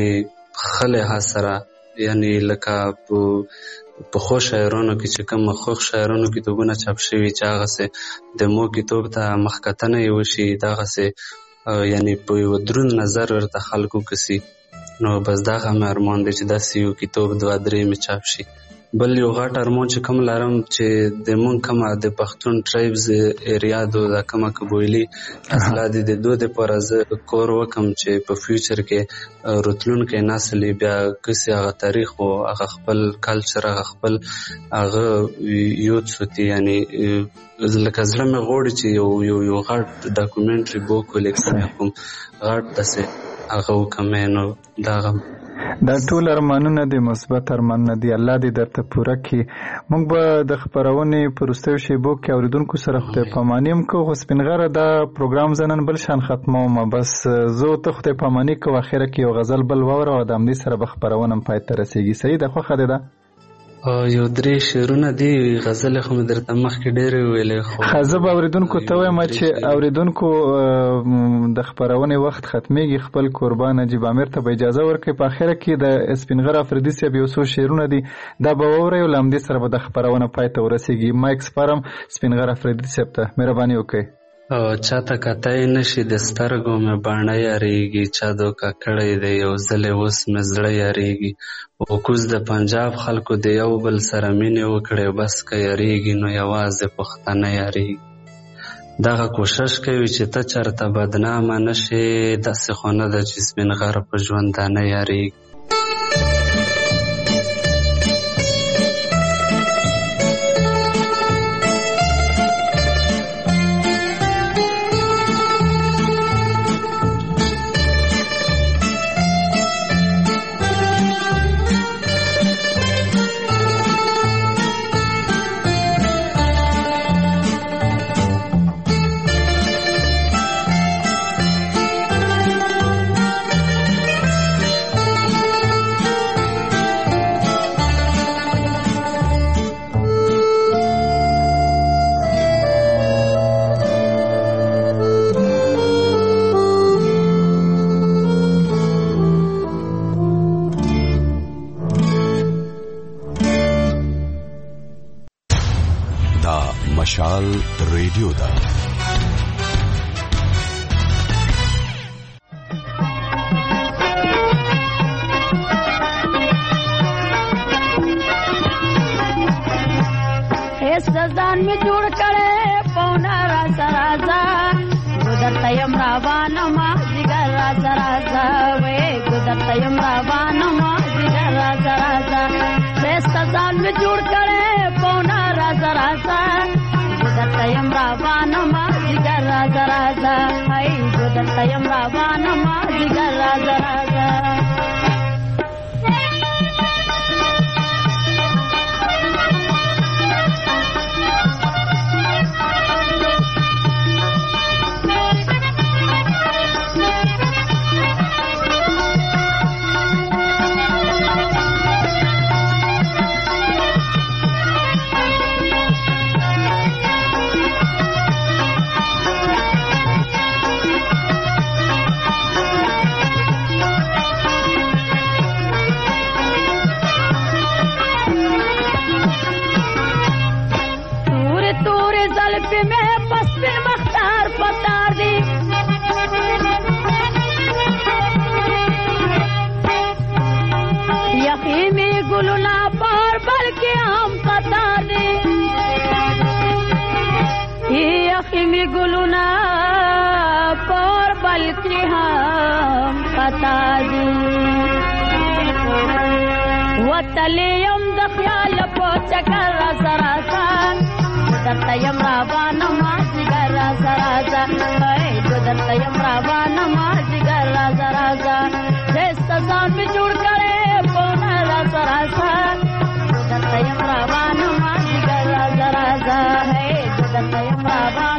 خله سره یعنی لکه په خو شاعرانو کې چې کوم خو شاعرانو کتابونه چاپ شوي چې هغه سه د مو کتاب ته مخکتنه یو شي دغه سه یعنی په یو درون نظر ورته خلکو کسي نو بس دا هم ارمان دی چې دا یو کتاب دوه درې می چاپ شي. بل یو غټ ارمان چې کوم لرم چې د مون کومه د پښتون ټرایبز ایریا دو د کومه قبایلی اصله دي د دوه د پر از کور وکم چې په فیوچر کې راتلون کې نسل بیا کسي هغه تاریخ او هغه خپل کلچر هغه خپل هغه یوت سوتي یعنی لکه زړه مې غوړي چې یو یو یو غټ ډاکومنټري بوک ولیکم کوم غټ دسه هغه وکمنو دا دا ټول ارمانونه دي مثبت ارمانونه دي الله دې درته پوره کړي. موږ به د خبرونې پرستو شیبو کې اوریدونکو سره خدای پامانیم کو خو سپینغره دا پروګرام زنن بل شان ختموم بس زه ته خدای پامانی کو اخره کې یو غزل بل وره او د امني سره به خبرونه پای ته رسیږي. صحیح ده خو خدای دا یو درې شعرونه دي غزل خو مې درته مخکې ډېرې ویلې خو خزه به اوریدونکو ته وایم چې اوریدونکو د خبرونې وخت ختمېږي خپل قربان نجیب امیر ته به اجازه ورکړي په اخره کې د سپینغر افریدي صاحب یو څو شعرونه دي دا به واورئ او له همدې سره به د خبرونه پای ته ورسیږي. مایک سپارم سپینغر افریدي صاحب ته مهرباني وکړئ. او چاته کتای نشي د سترګو مې باڼه یاریږي چا دوکه کړی دی یو ځلې اوس مې زړه یاریږي او کوز د پنجاب خلکو د یو بل سره مینې وکړې بس که یاریږي نو یوازې پښتانه یاریږي دغه کوشش کوي چې ته چرته بدنامه نشې داسې خو نه ده چې سپین غر په ژوندانه یاریږي. مشال ریډیو دا ځان می جوړ کړي پونا راز رازا ګدرته یم روان ما جګر راز رازا وې ګدرته یم روان ما جګر راز رازا ځان می جوړ کړي پونا راز رازا ګدرته یم روان ما جګر راز رازا هاي ګدرته یم روان ما جګر راز رازا گلونا پر بلکی ہم پتا دی وطلیم دخیال پو چکر سراسا درتیم رابان مازگر سراسا درتیم رابان مازگر سراسا دست زان بھی جوڑ کرے پونا سراسا درتیم رابان مازگر سراسا ہے درتیم رابان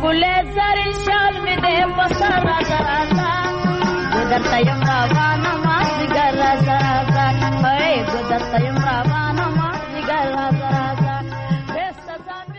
ښکلی زر شال مې دی په سر راځه راځه